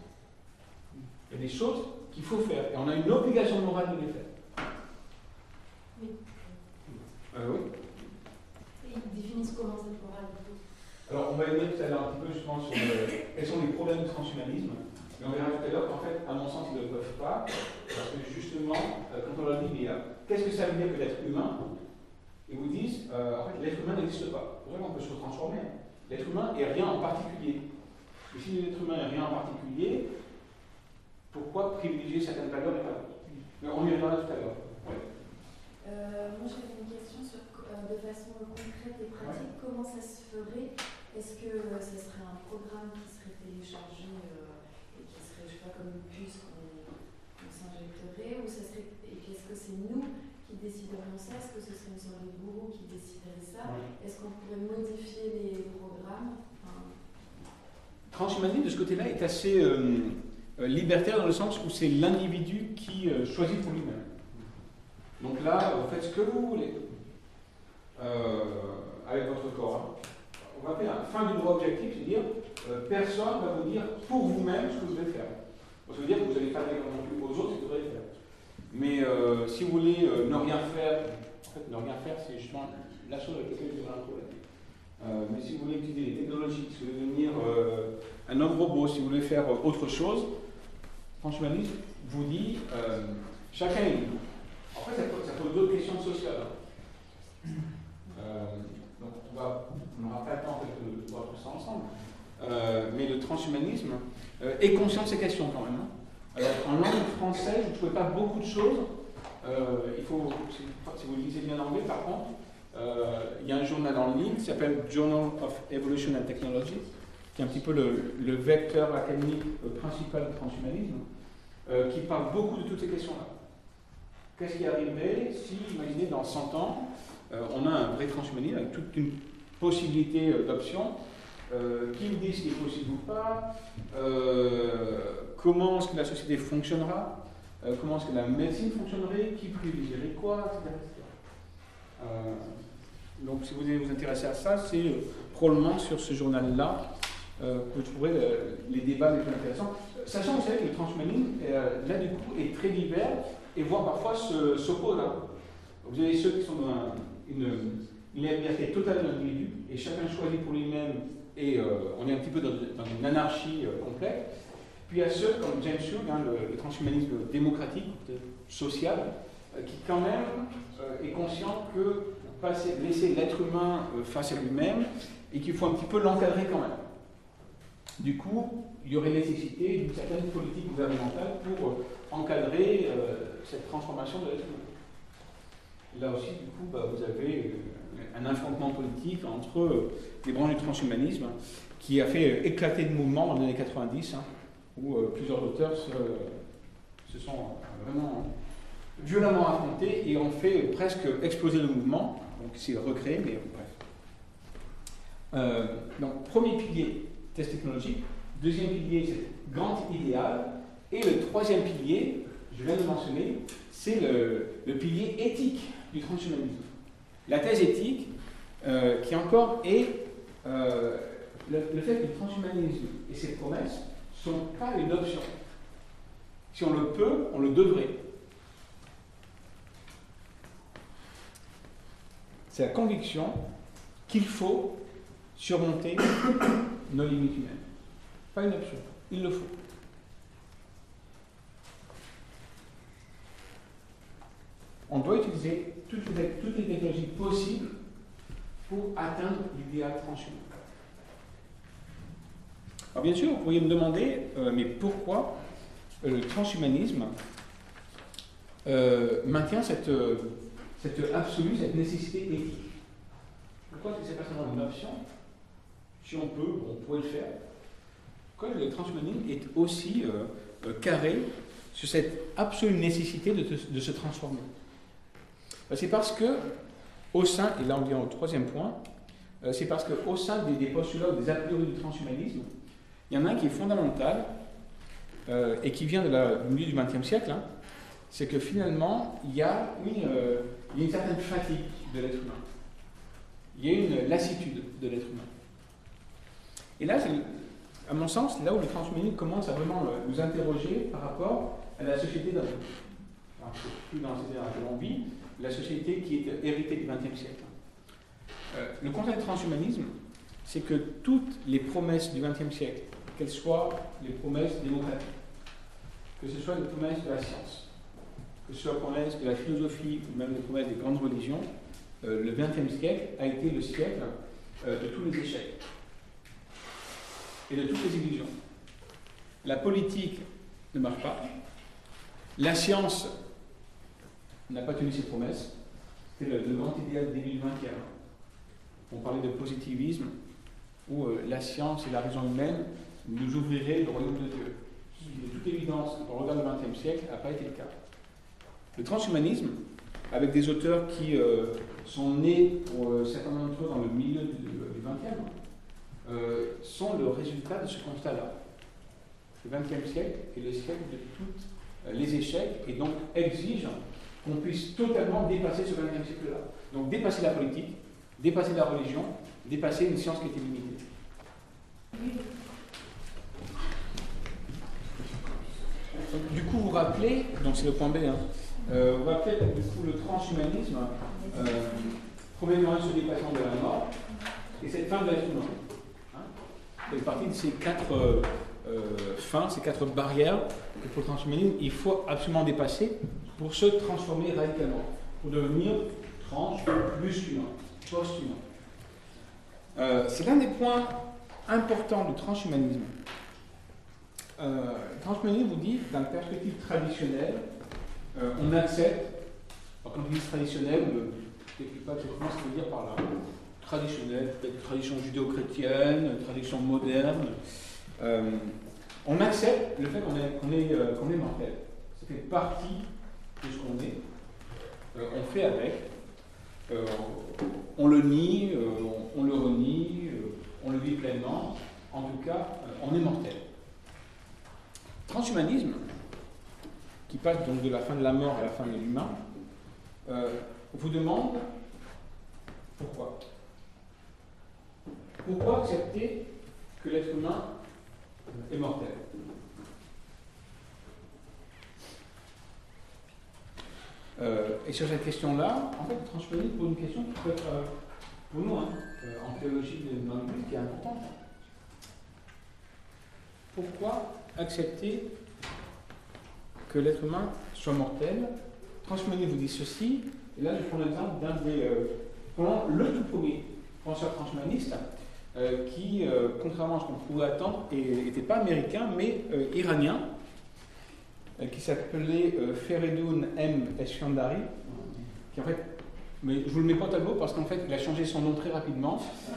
Il y a des choses qu'il faut faire et on a une obligation morale de les faire. Oui. Oui. Et ils définissent comment cette morale? Alors on va y venir tout à l'heure un petit peu justement sur quels sont les problèmes du transhumanisme. Et on verra tout à l'heure qu'en fait, à mon sens, ils ne le peuvent pas, parce que justement, quand on leur dit qu'est-ce que ça veut dire que l'être humain, ils vous disent en fait l'être humain n'existe pas. C'est vrai qu'on peut se transformer. L'être humain n'est rien en particulier. Et si l'être humain n'est rien en particulier, pourquoi privilégier certaines valeurs et pas d'autres? Mais on y reviendra tout à l'heure. Ouais. Moi j'avais une question sur de façon concrète et pratique, comment ça se ferait? Est-ce que ce serait un programme qui serait téléchargé et qui serait, je sais pas, comme une puce qu'on s'injecterait, ou ça serait, et puis est-ce que c'est nous qui déciderions ça? Est-ce que ce serait une sorte de gourou qui déciderait ça? Est-ce qu'on pourrait modifier les programmes? Transhumanisme de ce côté-là est assez libertaire dans le sens où c'est l'individu qui choisit pour lui-même. Donc là, vous faites ce que vous voulez avec votre corps. On va faire un fin du droit objectif, c'est-à-dire personne ne va vous dire pour vous-même ce que vous devez faire. Ça veut dire que vous allez pas dire non plus aux autres ce que vous devez faire. Mais si vous voulez ne rien faire, en fait, ne rien faire, c'est justement la chose avec laquelle vous aurez un problème. Mais si vous voulez utiliser les technologies, si vous voulez devenir un homme robot, si vous voulez faire autre chose, transhumanisme vous dit chacun est libre. En fait, ça pose d'autres questions sociales. Donc, on n'aura pas le temps de voir tout ça ensemble. Mais le transhumanisme est conscient de ces questions quand même. Alors, en langue française, vous ne trouvez pas beaucoup de choses. Il faut, si vous lisez bien l'anglais, par contre, il y a un journal en ligne qui s'appelle Journal of Evolution and Technology, qui est un petit peu le vecteur académique principal du transhumanisme, qui parle beaucoup de toutes ces questions-là. Qu'est-ce qui arriverait si, imaginez, dans 100 ans, on a un vrai transhumanisme avec toute une possibilité d'options qui nous dit ce qui est possible ou pas, comment est-ce que la société fonctionnera, comment est-ce que la médecine fonctionnerait, qui privilégierait quoi, etc. Donc si vous voulez vous intéresser à ça, c'est probablement sur ce journal-là que vous trouverez les débats les plus intéressants. Sachant, vous savez, que le transhumanisme, là du coup, est très divers et voire parfois s'oppose. Vous avez ceux qui sont dans une liberté totale de l'individu et chacun choisit pour lui-même et on est un petit peu dans une anarchie complète. Puis il y a ceux comme James Hugh, le transhumanisme démocratique, social, qui quand même est conscient que laisser l'être humain face à lui-même et qu'il faut un petit peu l'encadrer quand même. Du coup, il y aurait nécessité d'une certaine politique gouvernementale pour encadrer cette transformation de l'être humain. Là aussi, du coup, vous avez un affrontement politique entre les branches du transhumanisme qui a fait éclater le mouvement dans les années 90, où plusieurs auteurs se sont vraiment violemment affrontés et ont fait presque exploser le mouvement. Donc c'est recréé, mais bref. Donc premier pilier, test technologique. Deuxième pilier, c'est grand idéal. Et le troisième pilier, je viens de le mentionner, c'est le pilier éthique du transhumanisme. La thèse éthique, qui encore est le fait que le transhumanisme et ses promesses ne sont pas une option. Si on le peut, on le devrait. C'est la conviction qu'il faut surmonter nos limites humaines. Pas une option, il le faut. On doit utiliser toutes les technologies possibles pour atteindre l'idéal transhumain. Alors bien sûr, vous pourriez me demander, mais pourquoi le transhumanisme maintient cette absolue, cette nécessité éthique? Pourquoi est-ce que c'est pas seulement une option? Si on peut, on pourrait le faire. Pourquoi le transhumanisme est aussi carré sur cette absolue nécessité de se transformer? C'est parce que, au sein, et là on vient au troisième point, c'est parce qu'au sein des postulats ou des a priori du transhumanisme, il y en a un qui est fondamental et qui vient du milieu du XXe siècle, hein, c'est que finalement, il y a une certaine fatigue de l'être humain. Il y a une lassitude de l'être humain. Et là, à mon sens, là où le transhumanisme commence à vraiment nous interroger par rapport à la société dans plus dans ces éras que l'on vit, la société qui est héritée du XXe siècle. Le concept de transhumanisme, c'est que toutes les promesses du XXe siècle, qu'elles soient les promesses démocratiques, que ce soit les promesses de la science, que ce soit les promesses de la philosophie ou même les promesses des grandes religions, le XXe siècle a été le siècle de tous les échecs et de toutes les illusions. La politique ne marche pas, la science n'a pas tenu ses promesses, c'était le grand idéal du début du XXe. On parlait de positivisme, où la science et la raison humaine nous ouvriraient le royaume de Dieu. De toute évidence, quand on regarde le XXe siècle, n'a pas été le cas. Le transhumanisme, avec des auteurs qui sont nés, pour certains d'entre eux, dans le milieu du XXe, sont le résultat de ce constat-là. Le XXe siècle est le siècle de tous les échecs et donc exige qu'on puisse totalement dépasser ce XXe siècle-là. Donc dépasser la politique, dépasser la religion, dépasser une science qui était limitée. Donc, du coup, vous rappelez, donc c'est le point B, hein, vous rappelez du coup le transhumanisme, premièrement ce dépassement de la mort, et cette fin de l'être humain. C'est partie de ces quatre fins, ces quatre barrières que pour le transhumanisme, il faut absolument dépasser pour se transformer radicalement, pour devenir plus humain, post-humain. C'est l'un des points importants du transhumanisme. Le transhumanisme vous dit, dans la perspective traditionnelle, on accepte, quand on dit traditionnel, je n'explique pas exactement ce que veut dire par là. Traditionnelle, peut-être tradition judéo-chrétienne, tradition moderne. On accepte le fait qu'on est mortel. Ça fait partie de ce qu'on est. On fait avec. On le nie, on le renie, on le vit pleinement. En tout cas, on est mortel. Transhumanisme, qui passe donc de la fin de la mort à la fin de l'humain, vous demande pourquoi. Pourquoi accepter que l'être humain est mortel? Et sur cette question-là, en fait, le transhumanisme pose une question qui peut être, pour nous, en théologie dans l'Église, qui est importante. Pourquoi accepter que l'être humain soit mortel? Transhumanisme vous dit ceci, et là je prends l'exemple d'un des... le tout premier penseur transhumaniste, qui, contrairement à ce qu'on pouvait attendre, n'était pas américain, mais iranien, qui s'appelait Feridun M. Eskandari, qui en fait, mais je vous le mets pas au tableau parce qu'en fait il a changé son nom très rapidement,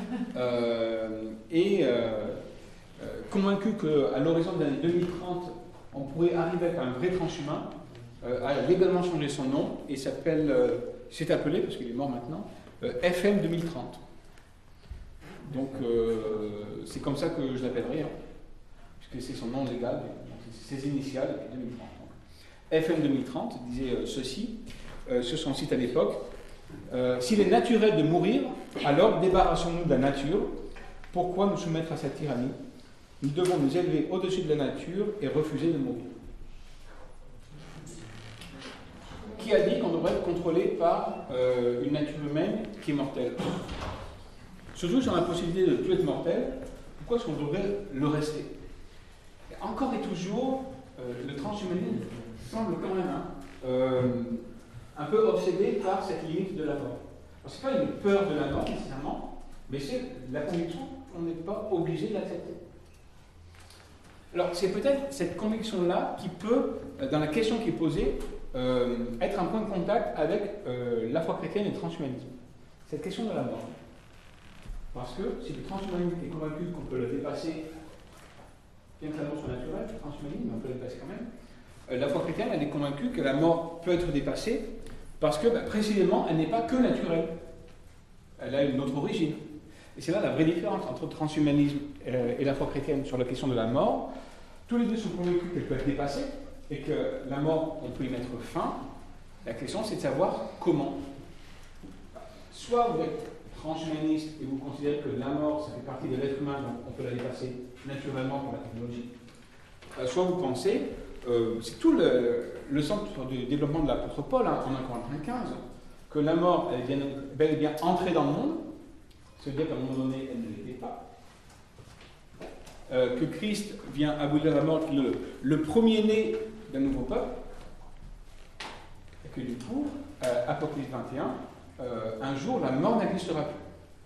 convaincu qu'à l'horizon des années 2030, on pourrait arriver à un vrai transhumain, a légalement changé son nom et s'est appelé, parce qu'il est mort maintenant, FM 2030. Donc c'est comme ça que je l'appellerai, puisque c'est son nom légal, c'est ses initiales, et puis 2030. Donc, FM 2030 disait ceci sur son site à l'époque: s'il est naturel de mourir, alors débarrassons-nous de la nature. Pourquoi nous soumettre à cette tyrannie? Nous devons nous élever au-dessus de la nature et refuser de mourir. Qui a dit qu'on devrait être contrôlé par une nature humaine qui est mortelle? Surtout si on a la possibilité de tout être mortel, pourquoi est-ce qu'on devrait le rester? encore et toujours, le transhumanisme semble quand même un peu obsédé par cette limite de la mort. Ce n'est pas une peur de la mort nécessairement, mais c'est la conviction qu'on n'est pas obligé de l'accepter. Alors c'est peut-être cette conviction-là qui peut, dans la question qui est posée, être un point de contact avec la foi chrétienne et le transhumanisme. Cette question de la mort. Parce que si le transhumanisme est convaincu qu'on peut le dépasser, bien que la mort soit naturelle, le transhumanisme, on peut le dépasser quand même, la foi chrétienne, elle est convaincue que la mort peut être dépassée parce que, précisément, elle n'est pas que naturelle. Elle a une autre origine. Et c'est là la vraie différence entre le transhumanisme et la foi chrétienne sur la question de la mort. Tous les deux sont convaincus qu'elle peut être dépassée et que la mort, on peut y mettre fin. La question, c'est de savoir comment. Soit vous êtes transhumaniste et vous considérez que la mort, ça fait partie de l'être humain, donc on peut la dépasser naturellement par la technologie. Soit vous pensez, c'est tout le centre du développement de l'apôtre Paul, en 1 Corinthiens 15, que la mort, elle est bel et bien entrée dans le monde, c'est-à-dire qu'à un moment donné, elle ne l'était pas. Que Christ vient abolir la mort, le premier-né d'un nouveau peuple, et que du coup, Apocalypse 21, un jour, la mort n'existera plus.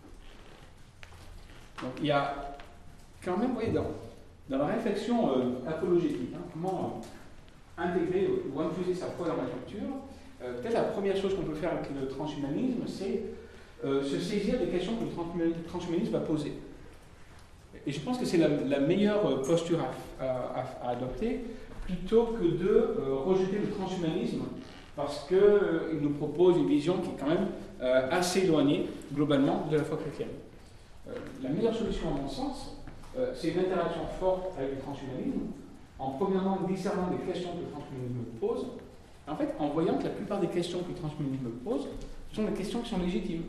Donc il y a quand même, vous voyez, dans la réflexion apologétique, comment intégrer ou infuser sa foi dans la culture, peut-être la première chose qu'on peut faire avec le transhumanisme, c'est se saisir des questions que le transhumanisme va poser. Et je pense que c'est la meilleure posture à adopter, plutôt que de rejeter le transhumanisme, parce qu'il nous propose une vision qui est quand même assez éloignée, globalement, de la foi chrétienne. La meilleure solution, à mon sens, c'est une interaction forte avec le transhumanisme, en premièrement discernant les questions que le transhumanisme pose, et en fait, en voyant que la plupart des questions que le transhumanisme pose sont des questions qui sont légitimes.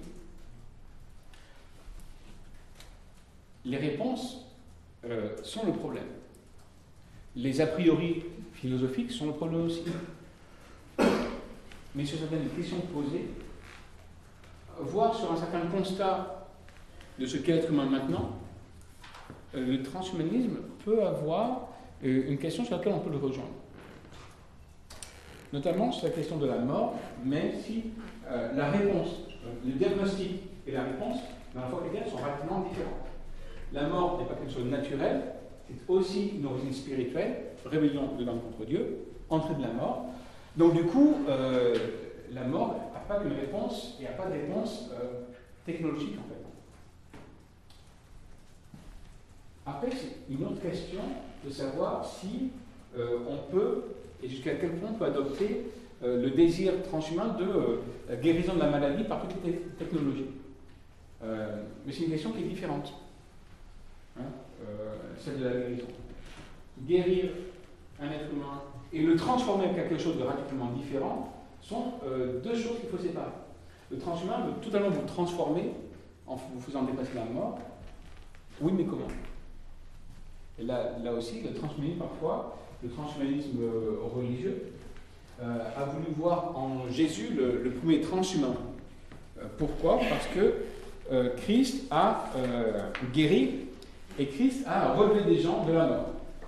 Les réponses sont le problème. Les a priori philosophiques sont le problème aussi. Mais sur certaines questions posées, voire sur un certain constat de ce qu'est l'être humain maintenant, le transhumanisme peut avoir une question sur laquelle on peut le rejoindre. Notamment sur la question de la mort, même si la réponse, le diagnostic et la réponse dans la foi chrétienne sont radicalement différentes. La mort n'est pas quelque chose de naturel, c'est aussi une origine spirituelle, rébellion de l'homme contre Dieu, entrée de la mort. Donc du coup, la mort n'a pas qu'une réponse, il n'y a pas de réponse technologique en fait. Après, c'est une autre question de savoir si on peut, et jusqu'à quel point on peut adopter le désir transhumain de guérison de la maladie par toutes les technologies. Mais c'est une question qui est différente. Celle de la guérison. Guérir un être humain et le transformer en quelque chose de radicalement différent sont deux choses qu'il faut séparer. Le transhumain veut totalement vous transformer en vous faisant dépasser la mort. Oui, mais comment? Et là aussi, le transhumanisme, parfois, le transhumanisme religieux, a voulu voir en Jésus le premier transhumain. Pourquoi? Parce que Christ a guéri et Christ a relevé des gens de la mort.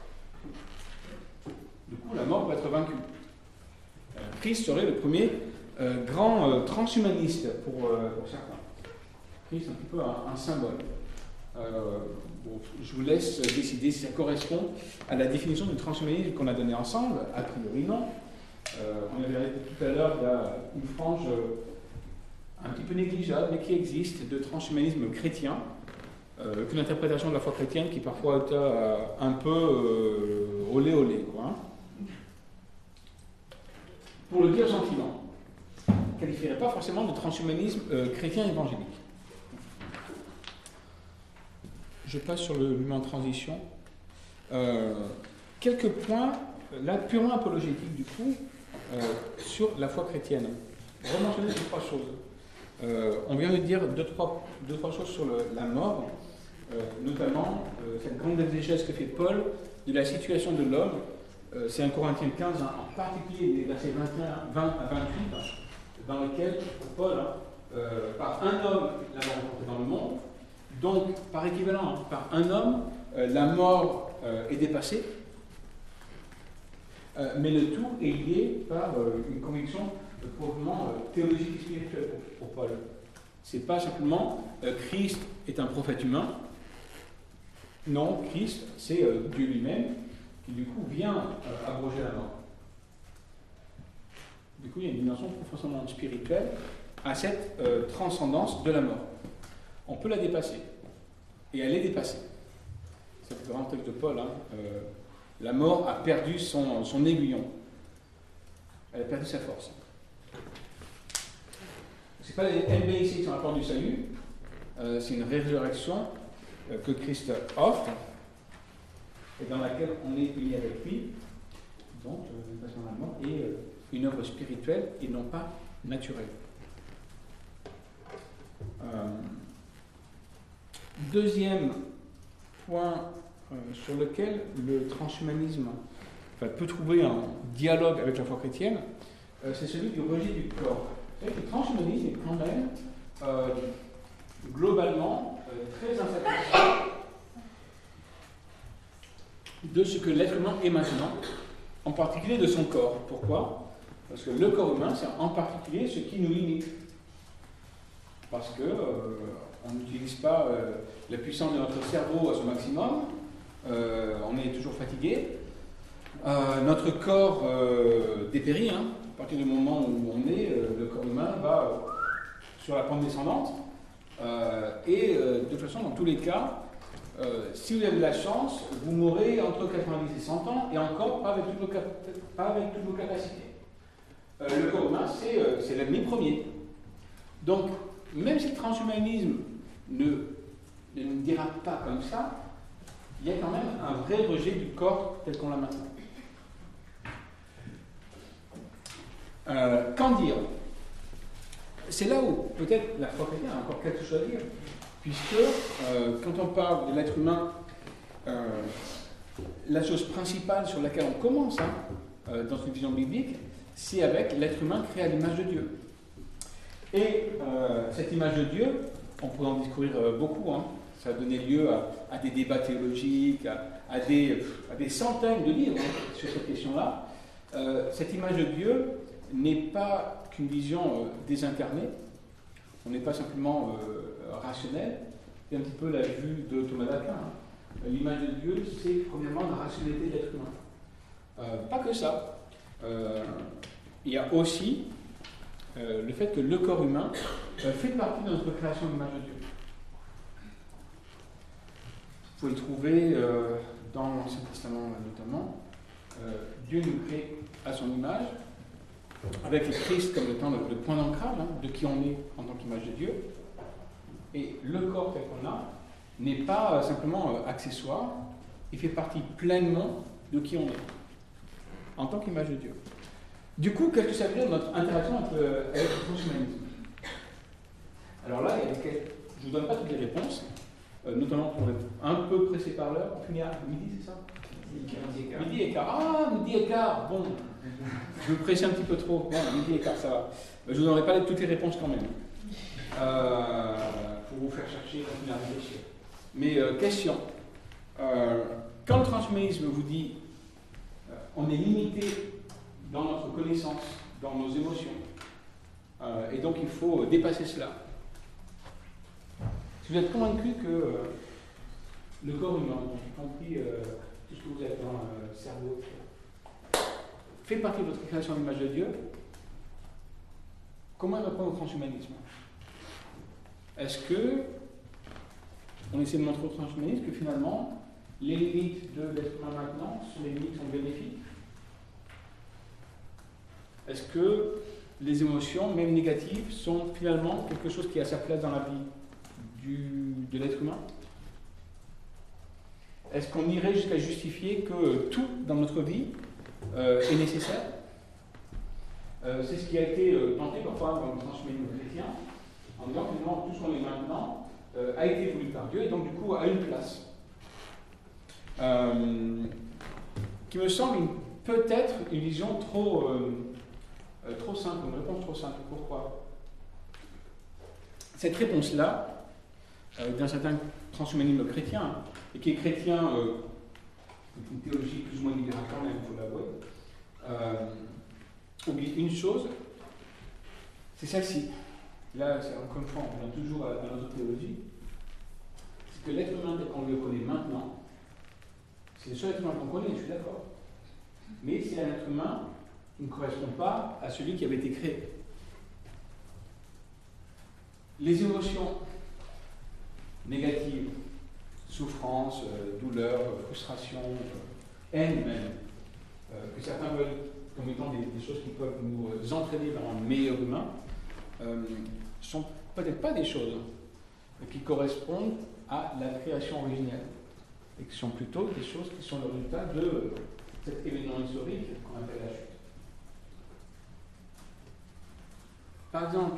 Du coup, la mort peut être vaincue. Christ serait le premier grand transhumaniste pour certains. Christ est un petit peu un symbole. Bon, je vous laisse décider si ça correspond à la définition du transhumanisme qu'on a donnée ensemble. A priori, non. On avait arrêté tout à l'heure, il y a une frange un petit peu négligeable, mais qui existe, de transhumanisme chrétien, qu'une interprétation de la foi chrétienne qui parfois est un peu olé olé, quoi. Pour le dire gentiment, ne qualifierait pas forcément de transhumanisme chrétien évangélique. Je passe sur l'humain en transition. Quelques points, là, purement apologétiques, du coup, sur la foi chrétienne. On va mentionner ces trois choses. On vient de dire deux, trois choses sur la mort, notamment cette grande exégèse que fait Paul de la situation de l'homme. C'est 1 Corinthiens 15, en particulier les versets 20 à 28, dans lequel Paul, par un homme, la mort est entrée dans le monde. Donc, par équivalent, par un homme, la mort est dépassée. mais le tout est lié par une conviction proprement théologique et spirituelle pour Paul. C'est pas simplement Christ est un prophète humain. Non, Christ, c'est Dieu lui-même qui du coup vient abroger la mort. Du coup, il y a une dimension profondément spirituelle à cette transcendance de la mort. On peut la dépasser. Et elle est dépassée. C'est le grand texte de Paul. La mort a perdu son aiguillon. Elle a perdu sa force. C'est pas les ici qui sont la porte du salut. C'est une résurrection que Christ offre et dans laquelle on est unis avec lui. Donc, le passement de la mort est une œuvre spirituelle et non pas naturelle. Deuxième point sur lequel le transhumanisme peut trouver un dialogue avec la foi chrétienne, c'est celui du rejet du corps. Le transhumanisme est quand même globalement très insatisfait de ce que l'être humain est maintenant, en particulier de son corps. Pourquoi ? Parce que le corps humain, c'est en particulier ce qui nous limite. Parce que on n'utilise pas la puissance de notre cerveau à son maximum, on est toujours fatigué, notre corps dépérit, à partir du moment où on est, le corps humain va sur la pente descendante, et de toute façon, dans tous les cas, si vous avez de la chance, vous mourrez entre 90 et 100 ans, et encore pas avec toutes vos capacités. Le corps humain, c'est l'ennemi premier. Donc, même si le transhumanisme ne dira pas comme ça, il y a quand même un vrai rejet du corps tel qu'on l'a maintenant. Qu'en dire ? C'est là où peut-être la foi chrétienne a encore quelque chose à dire, puisque quand on parle de l'être humain, la chose principale sur laquelle on commence dans une vision biblique, c'est avec l'être humain créé à l'image de Dieu. Et cette image de Dieu, on pourrait en discourir beaucoup, ça a donné lieu à des débats théologiques, à des centaines de livres sur cette question-là. Cette image de Dieu n'est pas qu'une vision désincarnée, on n'est pas simplement rationnel, c'est un petit peu la vue de Thomas d'Aquin. L'image de Dieu, c'est premièrement la rationalité de l'être humain. Pas que ça. Il y a aussi le fait que le corps humain fait partie de notre création d'image de Dieu. Vous pouvez le trouver dans l'Ancien Testament notamment. Dieu nous crée à son image, avec le Christ comme étant le point d'ancrage de qui on est en tant qu'image de Dieu. Et le corps tel qu'on a n'est pas simplement accessoire, il fait partie pleinement de qui on est, en tant qu'image de Dieu. Du coup, qu'est-ce que ça veut dire notre interaction avec le transhumanisme ? Alors là, je ne vous donne pas toutes les réponses, notamment pour être un peu pressé par l'heure. On finit à midi, c'est ça ? Midi et quart. Ah, midi et quart, bon. Je me pressais un petit peu trop. Bon, midi et quart, ça va. Je ne vous donnerai pas toutes les réponses quand même. Pour vous faire chercher, continuer à réfléchir. Mais question. Quand le transhumanisme vous dit on est limité dans notre connaissance, dans nos émotions, et donc il faut dépasser cela. Si vous êtes convaincu que le corps humain, y compris tout ce que vous êtes dans le cerveau, fait partie de votre création à l'image de Dieu, comment répondre au transhumanisme ? Est-ce que on essaie de montrer au transhumanisme que finalement les limites de l'être humain maintenant sont les limites qui sont bénéfiques ? Est-ce que les émotions, même négatives, sont finalement quelque chose qui a sa place dans la vie de l'être humain ? Est-ce qu'on irait jusqu'à justifier que tout dans notre vie est nécessaire ? C'est ce qui a été tenté parfois dans le transhumanisme chrétien, en disant que finalement tout ce qu'on est maintenant a été voulu par Dieu et donc du coup a une place. Qui me semble peut-être une vision trop simple, une réponse trop simple. Pourquoi ? Cette réponse-là, d'un certain transhumanisme chrétien, et qui est chrétien, une théologie plus ou moins libérale quand même, il faut l'avouer, oublie une chose, c'est celle-ci. Là, encore une fois, on revient toujours à notre théologie. C'est que l'être humain tel qu'on le connaît maintenant, c'est le seul être humain qu'on connaît, je suis d'accord. Mais c'est un être humain qui ne correspond pas à celui qui avait été créé. Les émotions négatives, souffrance, douleur, frustration, haine même, que certains veulent comme étant des choses qui peuvent nous entraîner vers un meilleur humain, sont peut-être pas des choses qui correspondent à la création originelle, et qui sont plutôt des choses qui sont le résultat de cet événement historique qu'on appelle la chute. Par exemple,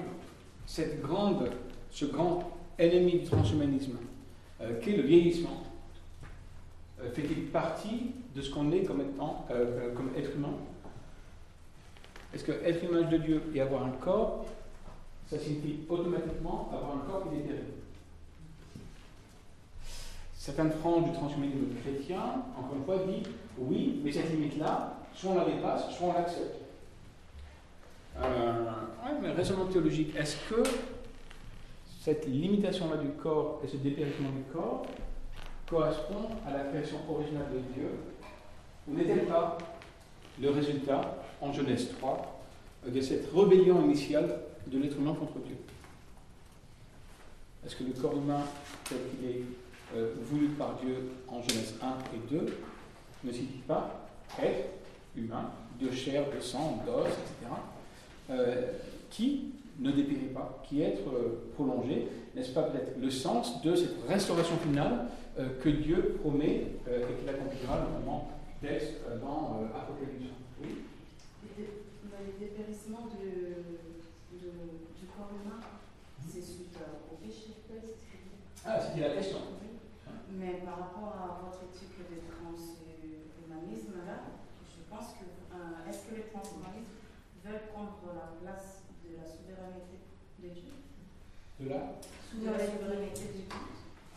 ce grand ennemi du transhumanisme, qu'est le vieillissement, fait-il partie de ce qu'on est comme être humain? Est-ce que être l'image de Dieu et avoir un corps, ça signifie automatiquement avoir un corps qui détériore? Certaines franges du transhumanisme chrétien, encore une fois, disent oui, mais cette limite-là, soit on la dépasse, soit on l'accepte. Mais raisonnement théologique, est-ce que cette limitation-là du corps et ce dépérissement du corps correspond à la création originale de Dieu, ou n'est-elle pas le résultat, en Genèse 3, de cette rébellion initiale de l'être humain contre Dieu? Est-ce que le corps humain, tel qu'il est voulu par Dieu en Genèse 1 et 2, ne signifie pas être humain, de chair, de sang, d'os, etc., qui ne dépérit pas, qui est prolongé? N'est-ce pas peut-être le sens de cette restauration finale que Dieu promet et qu'il accomplira notamment texte dans Apocalypse? Oui. Le dépérissement du corps humain, c'est suite au péché, peut-être? Ah, c'était la question. Mais par rapport à votre éthique de transhumanisme, là, je pense que est-ce que les transhumanistes veulent prendre la place de la souveraineté de Dieu? De la souveraineté de Dieu.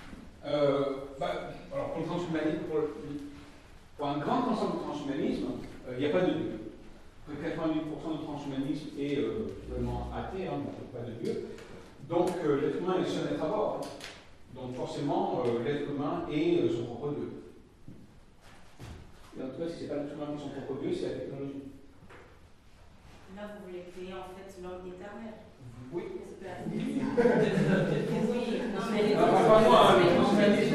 Alors pour le transhumanisme, pour un grand ensemble de transhumanisme, il n'y a pas de Dieu. 88% du transhumanisme est vraiment athée, donc pas de Dieu. Donc l'être humain est le seul être à bord. Donc forcément, l'être humain est son propre Dieu. Et en tout cas, si ce n'est pas l'être humain qui est son propre Dieu, c'est la technologie. Là, vous voulez créer en fait l'homme éternel. Oui. Oui, non, mais les pas moi, le transhumanisme.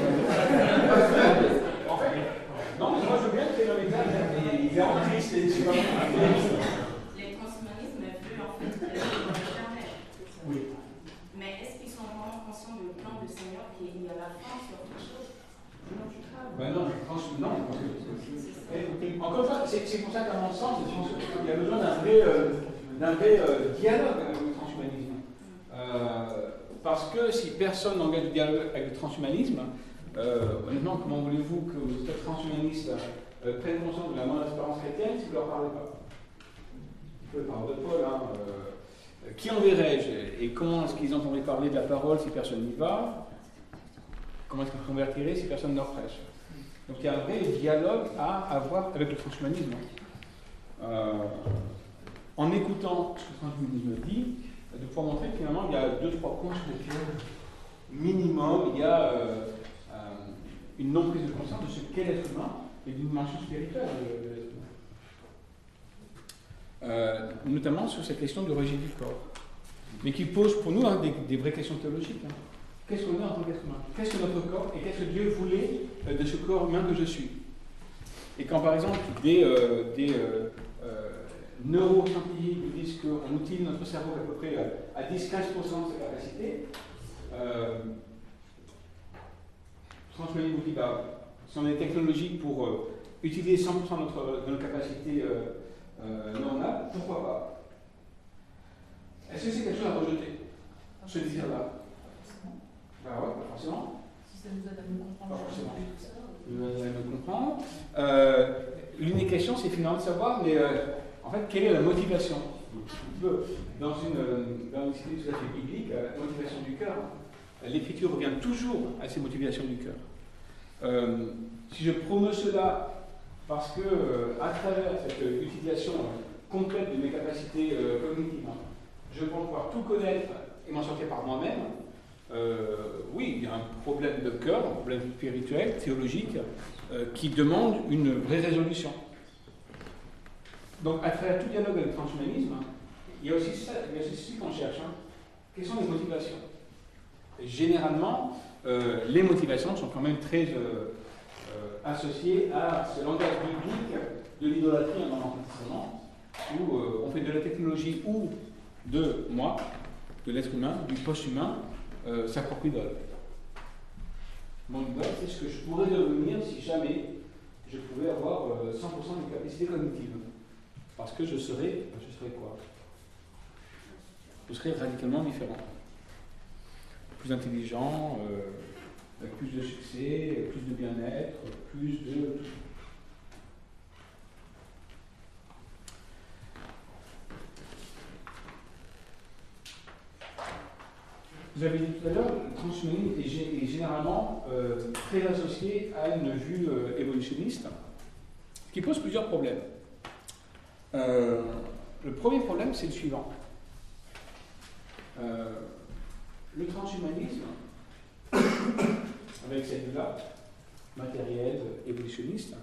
En fait, non, mais moi je veux bien créer l'homme éternel, mais il est en Christ et c'est pas moi. Les transhumanismes veulent en fait créer l'homme éternel. Oui. Mais est-ce qu'ils sont vraiment conscients du plan du Seigneur qu'il y a la fin sur toute chose? Ben non, je pense que non. Encore une fois, c'est pour ça qu'à mon sens, il y a besoin d'un vrai dialogue avec le transhumanisme. Parce que si personne n'engage le dialogue avec le transhumanisme, honnêtement, comment voulez-vous que les transhumanistes prennent conscience de la non-espérance chrétienne si vous ne leur parlez pas? Je peux parler de Paul, hein. Qui enverrai-je et comment est-ce qu'ils entendraient parler de la parole si personne n'y va? Comment est-ce qu'ils convertiraient si personne ne leur prêche? Donc il y a un vrai dialogue à avoir avec le transhumanisme. En écoutant ce que le transhumanisme dit, de pouvoir montrer que finalement il y a 2-3 points sur lesquels, minimum, il y a une non-prise de conscience de ce qu'est l'être humain et d'une dimension spirituelle de l'être humain. Notamment sur cette question de l'origine du corps, mais qui pose pour nous des vraies questions théologiques. Qu'est-ce qu'on est en tant qu'être humain? Qu'est-ce que notre corps et qu'est-ce que Dieu voulait de ce corps humain que je suis? Et quand par exemple des neuroscientifiques nous disent qu'on utilise notre cerveau à peu près à 10-15% de sa capacité, transhumanisme vous dit si on est technologique pour utiliser 100% de nos capacités neuronales, pourquoi pas? Est-ce que c'est quelque chose à rejeter, ce désir-là? Ben ouais, pas forcément. Si ça nous aide à nous comprendre, pas forcément. tout ça. Nous aide à nous comprendre. L'unique question, c'est finalement de savoir, mais en fait, quelle est la motivation? Dans une discipline tout à fait biblique, la motivation du cœur. L'Écriture revient toujours à ces motivations du cœur. Si je promeux cela parce que à travers cette utilisation complète de mes capacités cognitives, je vais pouvoir tout connaître et m'en sortir par moi-même. Oui, il y a un problème de cœur, un problème spirituel, théologique, qui demande une vraie résolution. Donc, à travers tout dialogue avec le transhumanisme, il y a aussi ça, il y a aussi ce qu'on cherche. Quelles sont les motivations? Et généralement, les motivations sont quand même très associées à ce langage biblique de l'idolâtrie en enregistrement, où on fait de la technologie ou de moi, de l'être humain, du post-humain, sa propre idole. Mon idole, c'est ce que je pourrais devenir si jamais je pouvais avoir 100% de capacité cognitive. Parce que je serais quoi? Je serais radicalement différent. Plus intelligent, avec plus de succès, plus de bien-être, plus de... Vous avez dit tout à l'heure, le transhumanisme est généralement très associé à une vue évolutionniste, ce qui pose plusieurs problèmes. Le premier problème, c'est le suivant. Le transhumanisme, avec cette vue-là, matérielle, évolutionniste,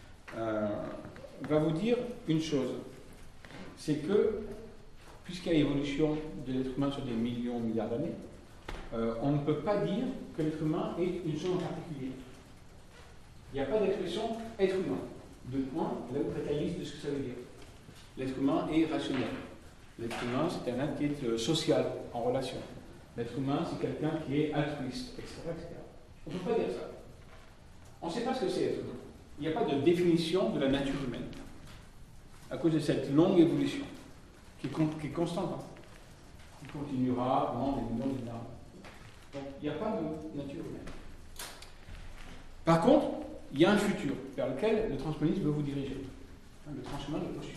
va vous dire une chose. C'est que, puisqu'il y a évolution de l'être humain sur des millions, milliards d'années, on ne peut pas dire que l'être humain est une chose en particulier. Il n'y a pas d'expression être humain. De point, là vous faites la liste de ce que ça veut dire. L'être humain est rationnel. L'être humain, c'est un être qui est social, en relation. L'être humain, c'est quelqu'un qui est altruiste, etc., etc. On ne peut pas dire ça. On ne sait pas ce que c'est être humain. Il n'y a pas de définition de la nature humaine. À cause de cette longue évolution, qui est constante, qui continuera pendant des millions d'années. Donc, il n'y a pas de nature humaine. Par contre, il y a un futur vers lequel le transhumanisme veut vous diriger. Le transhumain, le post-humain.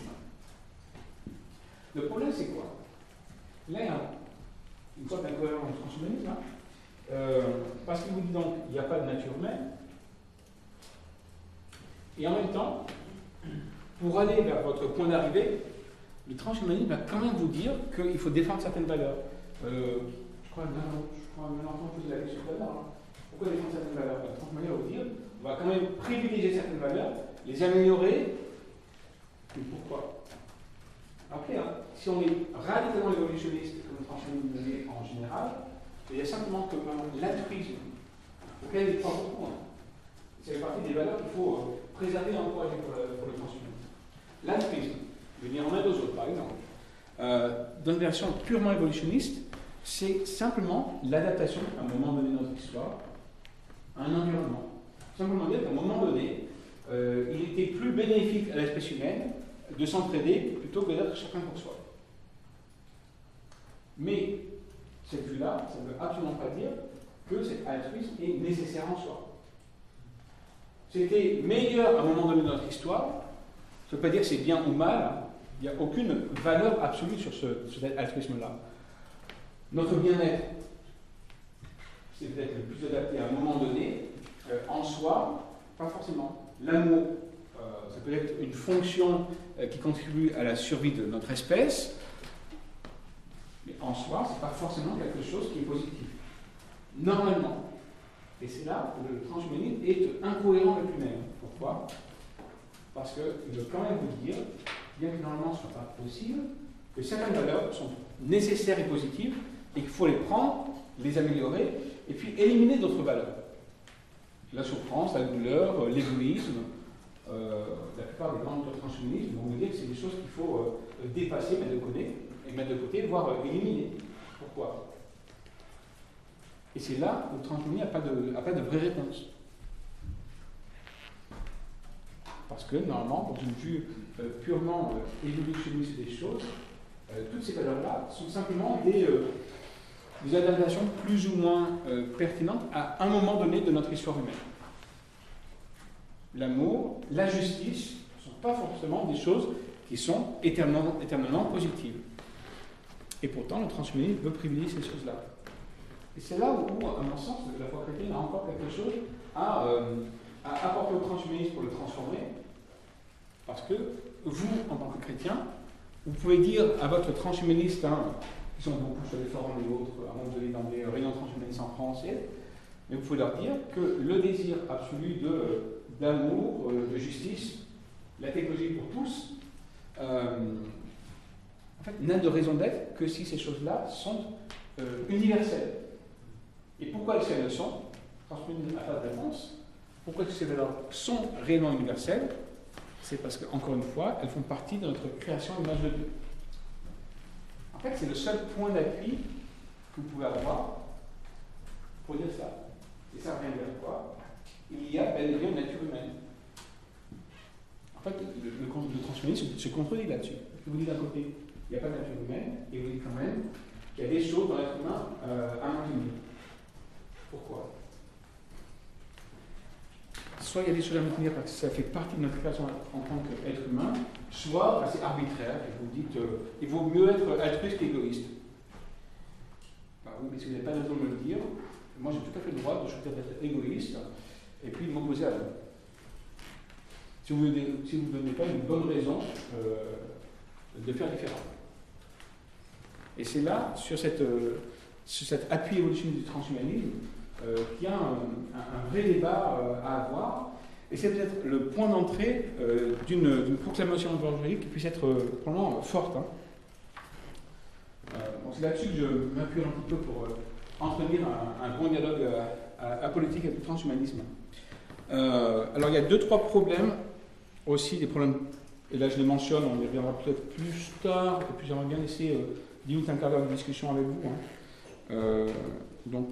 Le problème, c'est quoi? Là, il y a une sorte d'incohérence du transhumanisme, parce qu'il vous dit donc qu'il n'y a pas de nature humaine, et en même temps, pour aller vers votre point d'arrivée, le transhumanisme va quand même vous dire qu'il faut défendre certaines valeurs. Je crois maintenant poser la question tout à l'heure. Pourquoi défendre certaines valeurs? Le transhumanisme va vous dire on va quand même privilégier certaines valeurs, les améliorer. Mais pourquoi? Après, si on est radicalement évolutionniste, comme le transhumanisme est en général, il y a simplement que l'altruisme, auquel il croit beaucoup, c'est fait partie des valeurs qu'il faut préserver et encourager pour le transhumanisme. L'altruisme, venir en aide aux autres, par exemple, dans une version purement évolutionniste, c'est simplement l'adaptation, à un moment donné dans notre histoire, à un environnement. Simplement dire qu'à un moment donné, il était plus bénéfique à l'espèce humaine de s'entraider plutôt que d'être chacun pour soi. Mais cette vue-là, ça ne veut absolument pas dire que cet altruisme est nécessaire en soi. C'était meilleur à un moment donné de notre histoire, ça ne veut pas dire que c'est bien ou mal, il n'y a aucune valeur absolue sur cet altruisme-là. Notre bien-être, c'est peut-être le plus adapté à un moment donné, en soi, pas forcément. L'amour, ça peut être une fonction qui contribue à la survie de notre espèce, mais en soi, ce n'est pas forcément quelque chose qui est positif. Normalement. Et c'est là où le transhumanisme est incohérent avec lui-même. Pourquoi? Parce qu'il veut quand même vous dire, bien que normalement ce ne soit pas possible, que certaines valeurs sont nécessaires et positives, et qu'il faut les prendre, les améliorer, et puis éliminer d'autres valeurs. La souffrance, la douleur, l'égoïsme, la plupart des grands transhumanistes vont vous dire que c'est des choses qu'il faut dépasser, mettre de côté, voire éliminer. Pourquoi? Et c'est là où le transhumanisme n'a pas de vraie réponse. Parce que, normalement, dans une vue purement évolutionniste des choses, toutes ces valeurs-là sont simplement des adaptations plus ou moins pertinentes à un moment donné de notre histoire humaine. L'amour, la justice ne sont pas forcément des choses qui sont éternellement positives. Et pourtant, le transhumanisme veut privilégier ces choses-là. Et c'est là où, à mon sens, la foi chrétienne a encore quelque chose à apporter au transhumanisme pour le transformer, Parce que vous, en tant que chrétien, vous pouvez dire à votre transhumaniste, qui sont beaucoup sur les forums et autres, à moins que vous allez dans des réunions transhumanistes en français, mais vous pouvez leur dire que le désir absolu d'amour, de justice, la technologie pour tous, en fait, n'a de raison d'être que si ces choses-là sont universelles. Et pourquoi elles le sont? Transhumanisme n'a pas de réponse. Pourquoi ces valeurs sont réellement universelles? C'est parce qu'encore une fois, elles font partie de notre création à l'image de Dieu. En fait, c'est le seul point d'appui que vous pouvez avoir pour dire ça. Et ça revient vers quoi? Il y a bel et bien une nature humaine. En fait, le transhumanisme se contredit là-dessus. Parce que vous dites d'un côté, il n'y a pas de nature humaine, et vous dites quand même qu'il y a des choses dans l'être humain à maintenir. Pourquoi? Soit il y a des choses à maintenir parce que ça fait partie de notre création en tant qu'être humain, soit c'est arbitraire, et vous dites il vaut mieux être altruiste qu'égoïste. Bah oui, mais si vous n'avez pas raison de me le dire, moi j'ai tout à fait le droit de choisir d'être égoïste et puis de m'opposer à vous. Si vous ne donnez pas une bonne raison de faire différemment. Et c'est là, sur cet appui évolutionniste du transhumanisme, qu'il y a un vrai débat à avoir. Et c'est peut-être le point d'entrée d'une proclamation évangélique qui puisse être probablement forte. Donc c'est là-dessus que je m'appuie un petit peu pour entretenir un bon dialogue apolitique avec le transhumanisme. Alors il y a 2-3 problèmes aussi, des problèmes, et là je les mentionne, on y reviendra peut-être plus tard, et puis j'aimerais bien laisser 10 minutes, un quart d'heure de discussion avec vous. Donc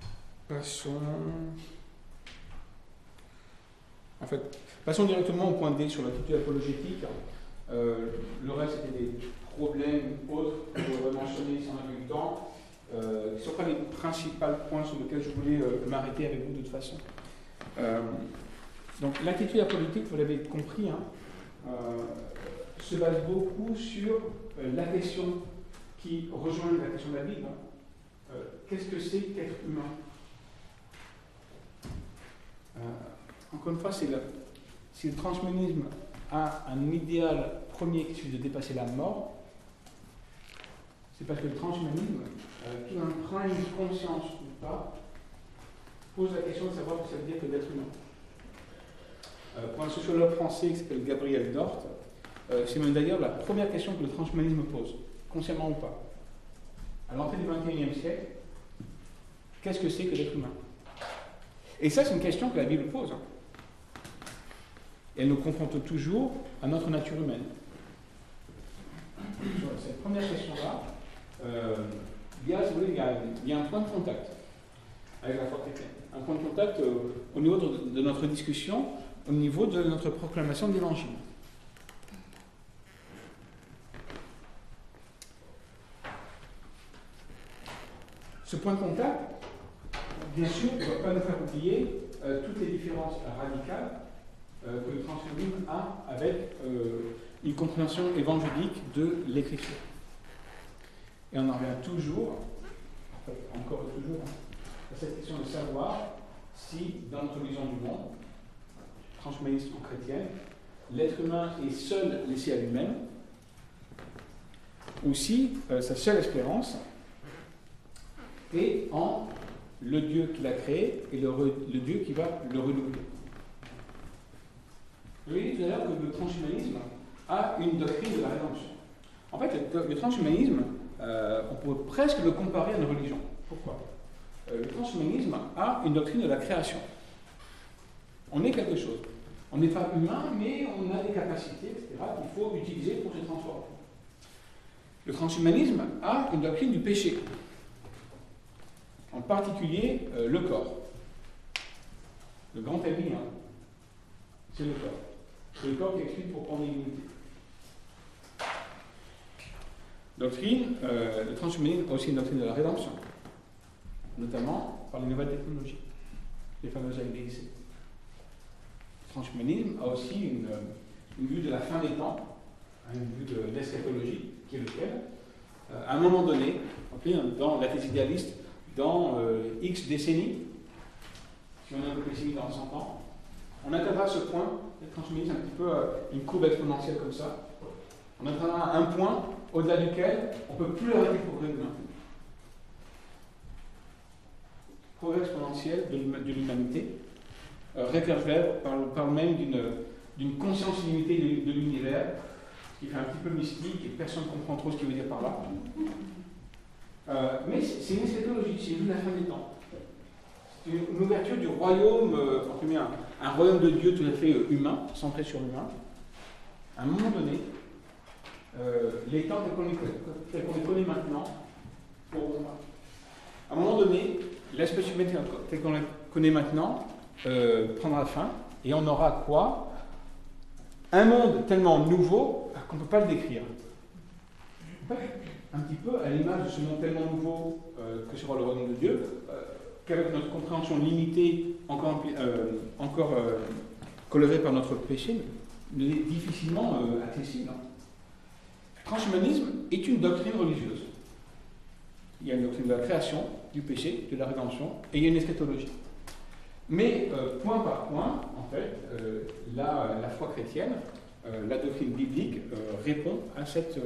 passons directement au point D sur l'attitude apologétique. Le reste, c'était des problèmes autres que je voudrais mentionner si on a eu le temps, qui ne sont pas les principaux points sur lesquels je voulais m'arrêter avec vous de toute façon. Donc l'attitude apologétique, vous l'avez compris, se base beaucoup sur la question qui rejoint la question de la Bible. Qu'est-ce que c'est qu'être humain? Encore une fois, si le transhumanisme a un idéal premier qui est de dépasser la mort, c'est parce que le transhumanisme, qu'il en prend une conscience ou pas, pose la question de savoir ce que ça veut dire que d'être humain. Pour un sociologue français qui s'appelle Gabriel Dort, c'est même d'ailleurs la première question que le transhumanisme pose, consciemment ou pas. À l'entrée du XXIe siècle, qu'est-ce que c'est que d'être humain? Et ça, c'est une question que la Bible pose. Elle nous confronte toujours à notre nature humaine. Sur cette première question-là, il y a un point de contact avec la foi chrétienne. Un point de contact au niveau de notre discussion, au niveau de notre proclamation de l'Évangile. Ce point de contact, bien sûr, ne doit pas nous faire oublier toutes les différences radicales que le transhumanisme a avec une compréhension évangélique de l'Écriture. Et on en revient toujours, encore et toujours, à cette question de savoir si, dans notre vision du monde, transhumaniste ou chrétienne, l'être humain est seul laissé à lui-même, ou si sa seule espérance est en le Dieu qui l'a créé et le Dieu qui va le renouveler. Vous voyez tout à l'heure que le transhumanisme a une doctrine de la rédemption. En fait, le transhumanisme, on pourrait presque le comparer à une religion. Pourquoi? Le transhumanisme a une doctrine de la création. On est quelque chose. On n'est pas humain, mais on a des capacités, etc., qu'il faut utiliser pour se transformer. Le transhumanisme a une doctrine du péché. En particulier, le corps. Le grand ami, c'est le corps. C'est le corps qui explique pour prendre l'immunité. Doctrine, le transhumanisme a aussi une doctrine de la rédemption, notamment par les nouvelles technologies, les fameuses AIDC. Le transhumanisme a aussi une vue de la fin des temps, une vue de l'eschatologie, qui est lequel, à un moment donné, dans la thèse idéaliste, dans X décennies, si on a un peu pessimiste dans 100 ans, on atteindra ce point, le transhumanisme, un petit peu une courbe exponentielle comme ça. On atteindra un point au-delà duquel on ne peut plus arrêter le progrès humain. Progrès exponentiel de l'humanité, réverbère par même d'une conscience illimitée de l'univers, ce qui fait un petit peu mystique et personne ne comprend trop ce qu'il veut dire par là. Mais c'est une eschatologie, c'est une vue de la fin des temps. C'est une ouverture du royaume, un royaume de Dieu tout à fait humain, centré sur l'humain. À un moment donné, les temps tels qu'on les connaît maintenant, à un moment donné, l'espèce humaine telle qu'on la connaît maintenant prendra fin, et on aura quoi? Un monde tellement nouveau qu'on ne peut pas le décrire. Un petit peu à l'image de ce monde tellement nouveau que sera le royaume de Dieu, qu'avec notre compréhension limitée, encore colorée par notre péché, il est difficilement accessible. Le transhumanisme est une doctrine religieuse. Il y a une doctrine de la création, du péché, de la rédemption, et il y a une eschatologie. Mais point par point, en fait, la foi chrétienne, la doctrine biblique répond à cette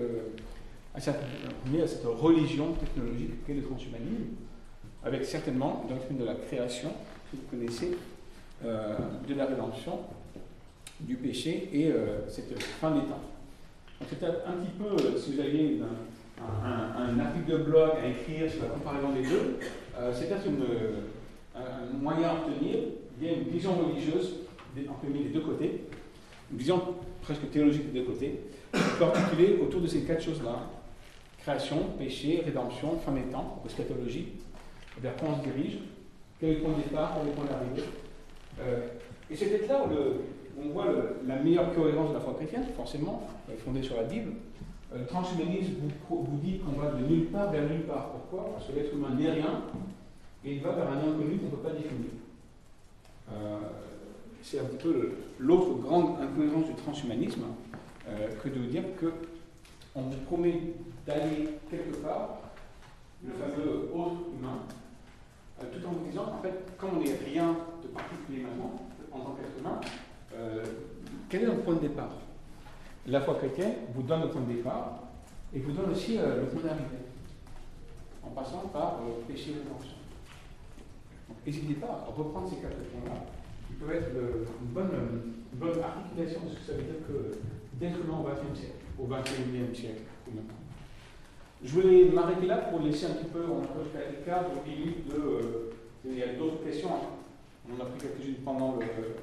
religion technologique qu'est le transhumanisme, avec certainement la doctrine de la création, que vous connaissez, de la rédemption, du péché et cette fin des temps. Donc c'est un petit peu, si vous aviez un article de blog à écrire sur la comparaison des deux, c'est peut-être un moyen à obtenir. Il y a une vision religieuse imprimée des deux côtés, une vision presque théologique des deux côtés, qui peut articuler autour de ces quatre choses-là: création, péché, rédemption, fin des temps, eschatologie, vers quoi on se dirige, quel est le point de départ, quel est le point d'arrivée. Et c'est peut-être là où on voit la meilleure cohérence de la foi chrétienne, forcément, fondée sur la Bible. Le transhumanisme vous dit qu'on va de nulle part vers nulle part. Pourquoi? Parce que l'être humain n'est rien, et il va vers un inconnu qu'on ne peut pas définir. C'est un petit peu l'autre grande incohérence du transhumanisme, que de vous dire qu'on vous promet d'aller quelque part, le fameux autre humain, tout en vous disant qu'en fait, comme on n'est rien de particulier maintenant, en tant qu'être humain, quel est notre point de départ? La foi chrétienne vous donne le point de départ et vous donne aussi le point d'arrivée, en passant par péché et rédemption. Donc n'hésitez pas à reprendre ces quatre points-là, qui peuvent être une bonne articulation de ce que ça veut dire que d'être humain au XXe siècle, au XXIe siècle, ou maintenant. Je voulais m'arrêter là pour laisser un petit peu, on a jusqu'à l'écart, donc il y a d'autres questions. On en a pris quelques-unes pendant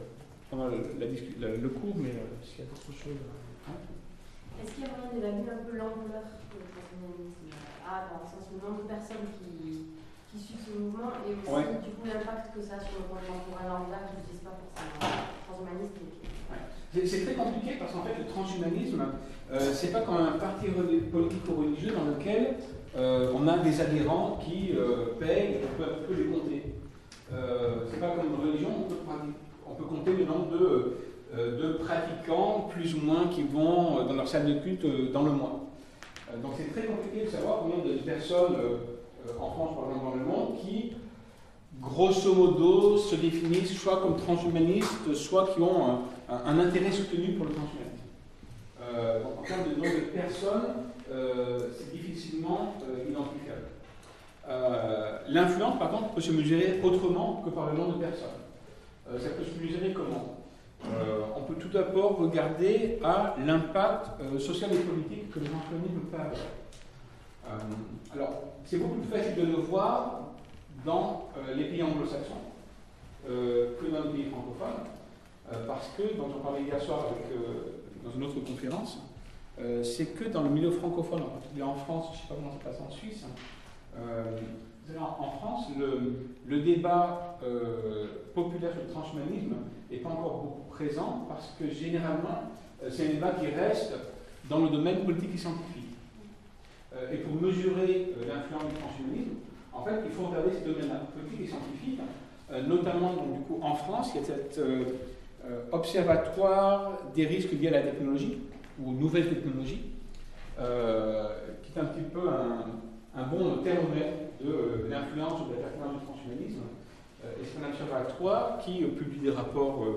le cours, mais s'il y a d'autres choses. Est-ce qu'il y a moyen d'évaluer un peu l'ampleur du transhumanisme dans le sens du nombre de personnes qui suivent ce mouvement et aussi du coup l'impact que ça a sur le contemporain lambda qui n'utilise pas forcément transhumanisme? C'est très compliqué parce qu'en fait le transhumanisme, c'est pas comme un parti politico-religieux dans lequel on a des adhérents qui payent et on peut les compter. C'est pas comme une religion, on peut compter le nombre de pratiquants plus ou moins qui vont dans leur salle de culte dans le mois. Donc c'est très compliqué de savoir combien de personnes en France, par exemple dans le monde, qui grosso modo se définissent soit comme transhumanistes, soit qui ont un intérêt soutenu pour le transhumanisme. En termes de nombre de personnes, c'est difficilement identifiable. L'influence, par contre, peut se mesurer autrement que par le nombre de personnes. Ça peut se mesurer comment? On peut tout d'abord regarder à l'impact social et politique que le transhumanisme peut avoir. Alors, c'est beaucoup plus facile de le voir dans les pays anglo-saxons que dans les pays francophones, parce que, dont on parlait hier soir dans une autre conférence, c'est que dans le milieu francophone, en particulier en France, je ne sais pas comment ça passe en Suisse, en France, le débat populaire sur le transhumanisme n'est pas encore beaucoup présent parce que généralement, c'est un débat qui reste dans le domaine politique et scientifique. Et pour mesurer l'influence du transhumanisme, en fait, il faut regarder ces domaines-là, politique et scientifique, notamment donc, du coup, en France, il y a cet observatoire des risques liés à la technologie, ou aux nouvelles technologies, qui est un petit peu un bon thermomètre de l'influence ou de la pertinence du transhumanisme. Et c'est un observatoire qui publie des rapports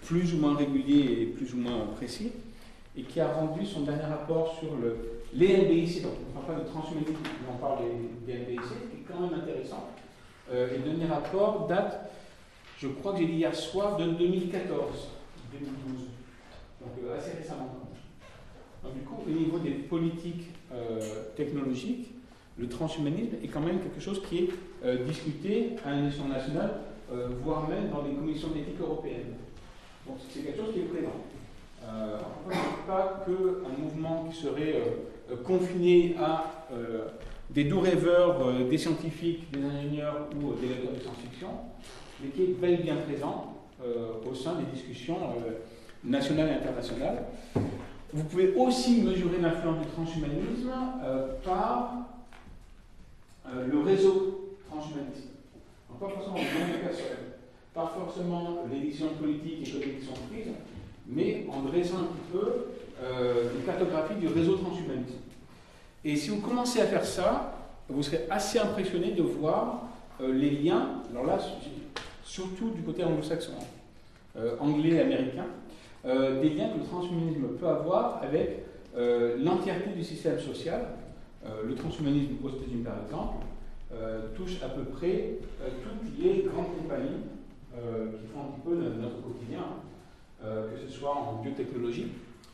plus ou moins régulier et plus ou moins précis, et qui a rendu son dernier rapport sur les NBIC. Donc on ne parle pas de transhumanisme, mais on parle des NBIC, qui est quand même intéressant. Et le dernier rapport date, je crois que j'ai dit hier soir, de 2014, 2012. Donc assez récemment. Donc du coup, au niveau des politiques technologiques, le transhumanisme est quand même quelque chose qui est discuté à l'échelon national, voire même dans les commissions d'éthique européennes. Donc c'est quelque chose qui est présent. On ne pense pas qu'un mouvement qui serait confiné à des doux rêveurs, des scientifiques, des ingénieurs ou des lecteurs de science-fiction, mais qui est bel et bien présent au sein des discussions nationales et internationales. Vous pouvez aussi mesurer l'influence du transhumanisme par le réseau transhumaniste. Donc, pas forcément le nombre de personnes, pas forcément les décisions politiques et économiques qui sont prises, mais en dressant un petit peu une cartographie du réseau transhumaniste. Et si vous commencez à faire ça, vous serez assez impressionné de voir les liens, alors là, surtout du côté anglo-saxon, anglais et américain, des liens que le transhumanisme peut avoir avec l'entièreté du système social. Le transhumanisme aux États-Unis, par exemple, touche à peu près toutes les grandes compagnies qui font un petit peu notre quotidien, que ce soit en biotechnologie,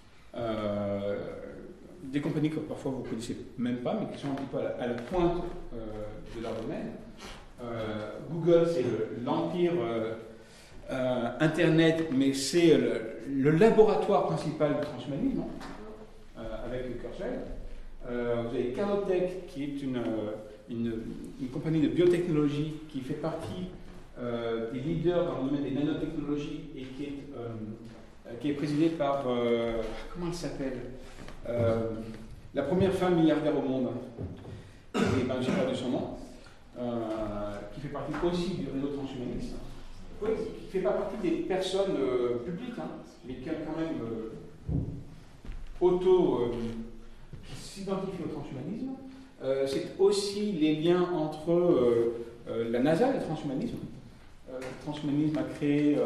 des compagnies que parfois vous ne connaissez même pas, mais qui sont un petit peu à la pointe de leur domaine. Google, c'est l'empire Internet, mais c'est le laboratoire principal du transhumanisme, avec le Kurzweil. Vous avez Calotech, qui est une compagnie de biotechnologie qui fait partie des leaders dans le domaine des nanotechnologies et qui est présidée par, comment elle s'appelle, la première femme milliardaire au monde, et ben, j'ai perdu son nom, qui fait partie aussi du réseau transhumaniste. Oui, qui ne fait pas partie des personnes publiques, hein, mais qui a quand même qui s'identifie au transhumanisme. C'est aussi les liens entre la NASA et le transhumanisme. Le transhumanisme a créé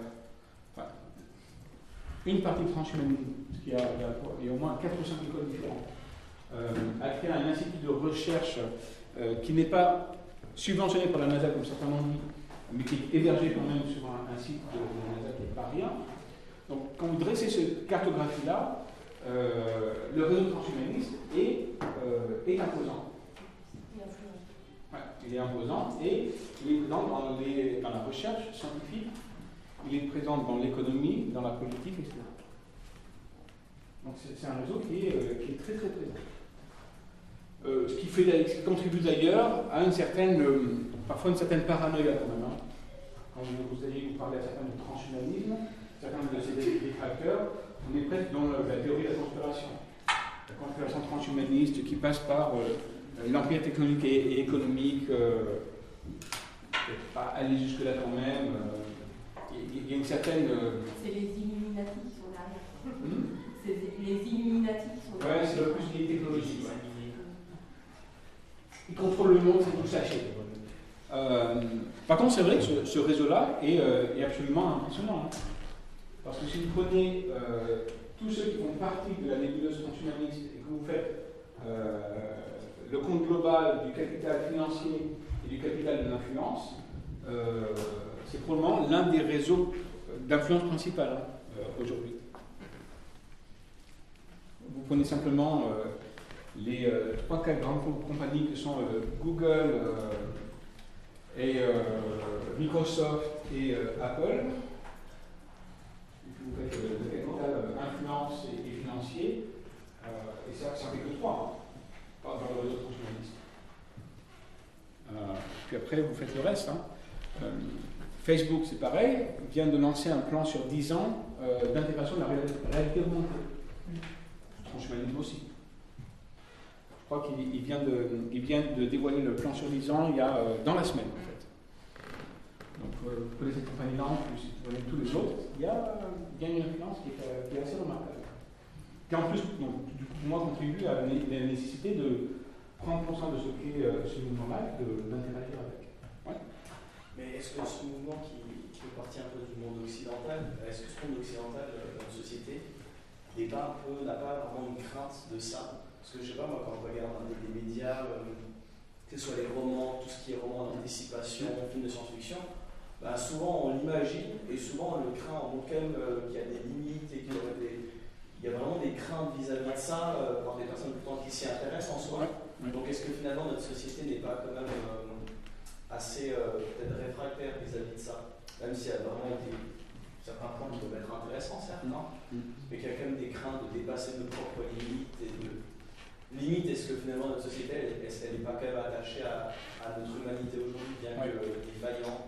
une partie du transhumanisme, parce qu'il y a au moins 4 ou 5 écoles différentes, a créé un institut de recherche qui n'est pas subventionné par la NASA comme certains l'ont dit, mais qui est hébergé quand même sur un site de la NASA qui n'est pas rien. Donc quand vous dressez cette cartographie-là, le réseau transhumaniste est imposant. Ouais, il est imposant et il est présent dans la recherche scientifique, il est présent dans l'économie, dans la politique, etc. Donc c'est un réseau qui est très très présent. Ce qui contribue d'ailleurs à parfois une certaine paranoïa quand même. Hein. Quand vous allez vous parler à certains du transhumanisme, certains de ces détracteurs, on est presque dans la théorie de la conspiration. La conspiration transhumaniste qui passe par l'empire technologique et économique, pas aller jusque-là quand même. Il y a une certaine... C'est les Illuminati qui sont derrière. C'est les Illuminati qui sont derrière. Ouais, c'est le plus lié technologique. Ouais. Ils contrôlent le monde, c'est tout sachet. Par contre, c'est vrai que ce réseau-là est absolument impressionnant. Hein. Parce que si vous prenez tous ceux qui font partie de la nébuleuse transhumaniste et que vous faites le compte global du capital financier et du capital de l'influence, c'est probablement l'un des réseaux d'influence principal aujourd'hui. Vous prenez simplement les 3-4 grandes compagnies que sont Google et Microsoft et Apple. Et puis vous faites le capital influence et financier, et ça fait que 3, pas dans le réseau transhumaniste. Puis après, vous faites le reste. Hein. Facebook, c'est pareil, vient de lancer un plan sur 10 ans d'intégration de la réalité augmentée. Transhumanisme aussi. Je crois qu'il vient de dévoiler le plan sur 10 ans dans la semaine, en fait. Donc, vous connaissez cette compagnie-là en plus, vous connaissez tous les autres, il y a une influence qui est assez remarquable. Qui en plus, donc, pour moi, contribue à la nécessité de prendre conscience de ce qu'est ce mouvement-là et d'interagir avec. Ouais. Mais est-ce que ce mouvement qui qui fait partie un peu du monde occidental. Est-ce que ce monde occidental, notre société, n'a pas vraiment une crainte de ça? Parce que je sais pas, moi, quand je regarde les médias, que ce soit les romans, tout ce qui est romans d'anticipation, films de science-fiction, bah, souvent on l'imagine et souvent on le craint, on montre quand même qu'il y a des limites et qu'il y a vraiment des craintes vis-à-vis de ça par des personnes pourtant qui s'y intéressent en soi. Donc est-ce que finalement notre société n'est pas quand même assez peut-être réfractaire vis-à-vis de ça, même s'il y a vraiment certains points qui peuvent être intéressants, certes, non, mais qu'il y a quand même des craintes de dépasser nos propres limites et limite, est-ce que finalement notre société, est-ce qu'elle n'est pas quand même attachée à notre humanité aujourd'hui, bien qu'elle est vaillante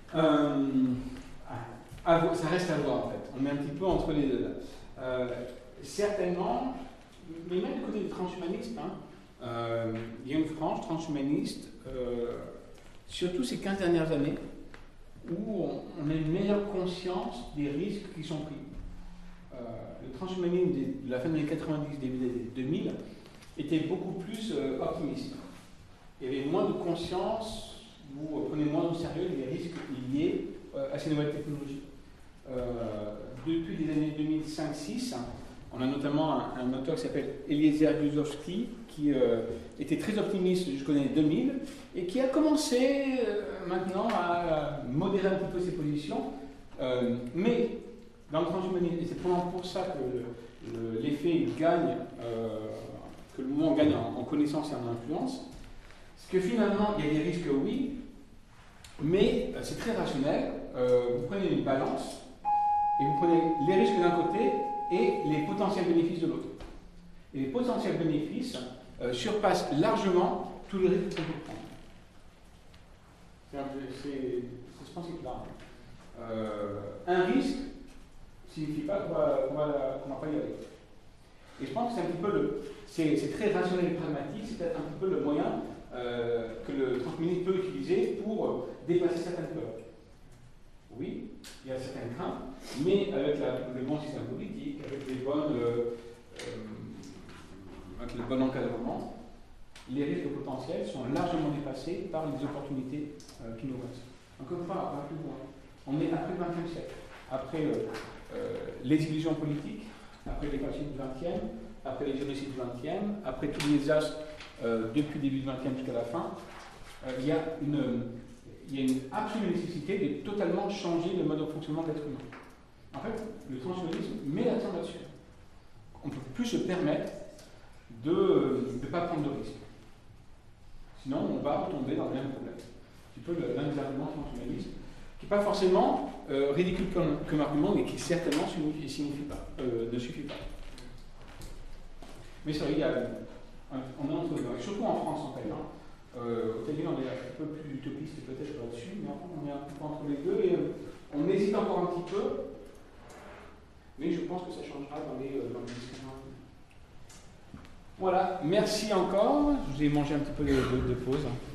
ça reste à voir en fait. On est un petit peu entre les deux là. Certainement, mais même du côté des transhumanistes, il y a une frange transhumaniste, surtout ces 15 dernières années, où on a une meilleure conscience des risques qui sont pris. Le transhumanisme de la fin des années 90, début des années 2000, était beaucoup plus optimiste. Il y avait moins de conscience, vous prenez moins au sérieux les risques liés à ces nouvelles technologies. Depuis les années 2005-6, on a notamment un auteur qui s'appelle Eliezer Yudkowsky, qui était très optimiste jusqu'aux années 2000, et qui a commencé maintenant à modérer un petit peu ses positions, mais dans le transhumanisme, et c'est probablement pour ça que l'effet gagne, que le mouvement gagne en connaissance et en influence, c'est que finalement, il y a des risques, oui, mais c'est très rationnel. Vous prenez une balance, et vous prenez les risques d'un côté et les potentiels bénéfices de l'autre. Et les potentiels bénéfices surpassent largement tous les risques qu'on peut prendre. C'est ce principe-là. Un risque ne signifie pas qu'on va pas y aller. Et je pense que c'est un petit peu c'est très rationnel et pragmatique, c'est peut-être un petit peu le moyen que le transhumanisme peut utiliser pour dépasser certaines peurs. Oui, il y a certaines craintes, mais avec le bon système politique, avec le bon encadrement, les risques potentiels sont largement dépassés par les opportunités qui nous restent. Encore une fois, on va plus loin. On est après le XXe siècle, après les illusions politiques, après les génocides du XXe, après les génocides du XXe, après tous les désastres depuis le début du XXe jusqu'à la fin. Il y a une absolue nécessité de totalement changer le mode de fonctionnement de l'être humain. En fait, le transhumanisme met l'accent là-dessus. On ne peut plus se permettre de ne pas prendre de risques. Sinon, on va retomber dans le même problème. Un petit peu l'un des arguments transhumanistes, qui n'est pas forcément ridicule comme argument, mais qui certainement ne suffit pas. Mais c'est vrai, on est entre deux, surtout en France en fait. Aux États-Unis, on est un peu plus utopiste peut-être là-dessus, mais on est un peu entre les deux et on hésite encore un petit peu, mais je pense que ça changera dans les discussions. Voilà, merci encore. Je vous ai mangé un petit peu de pause.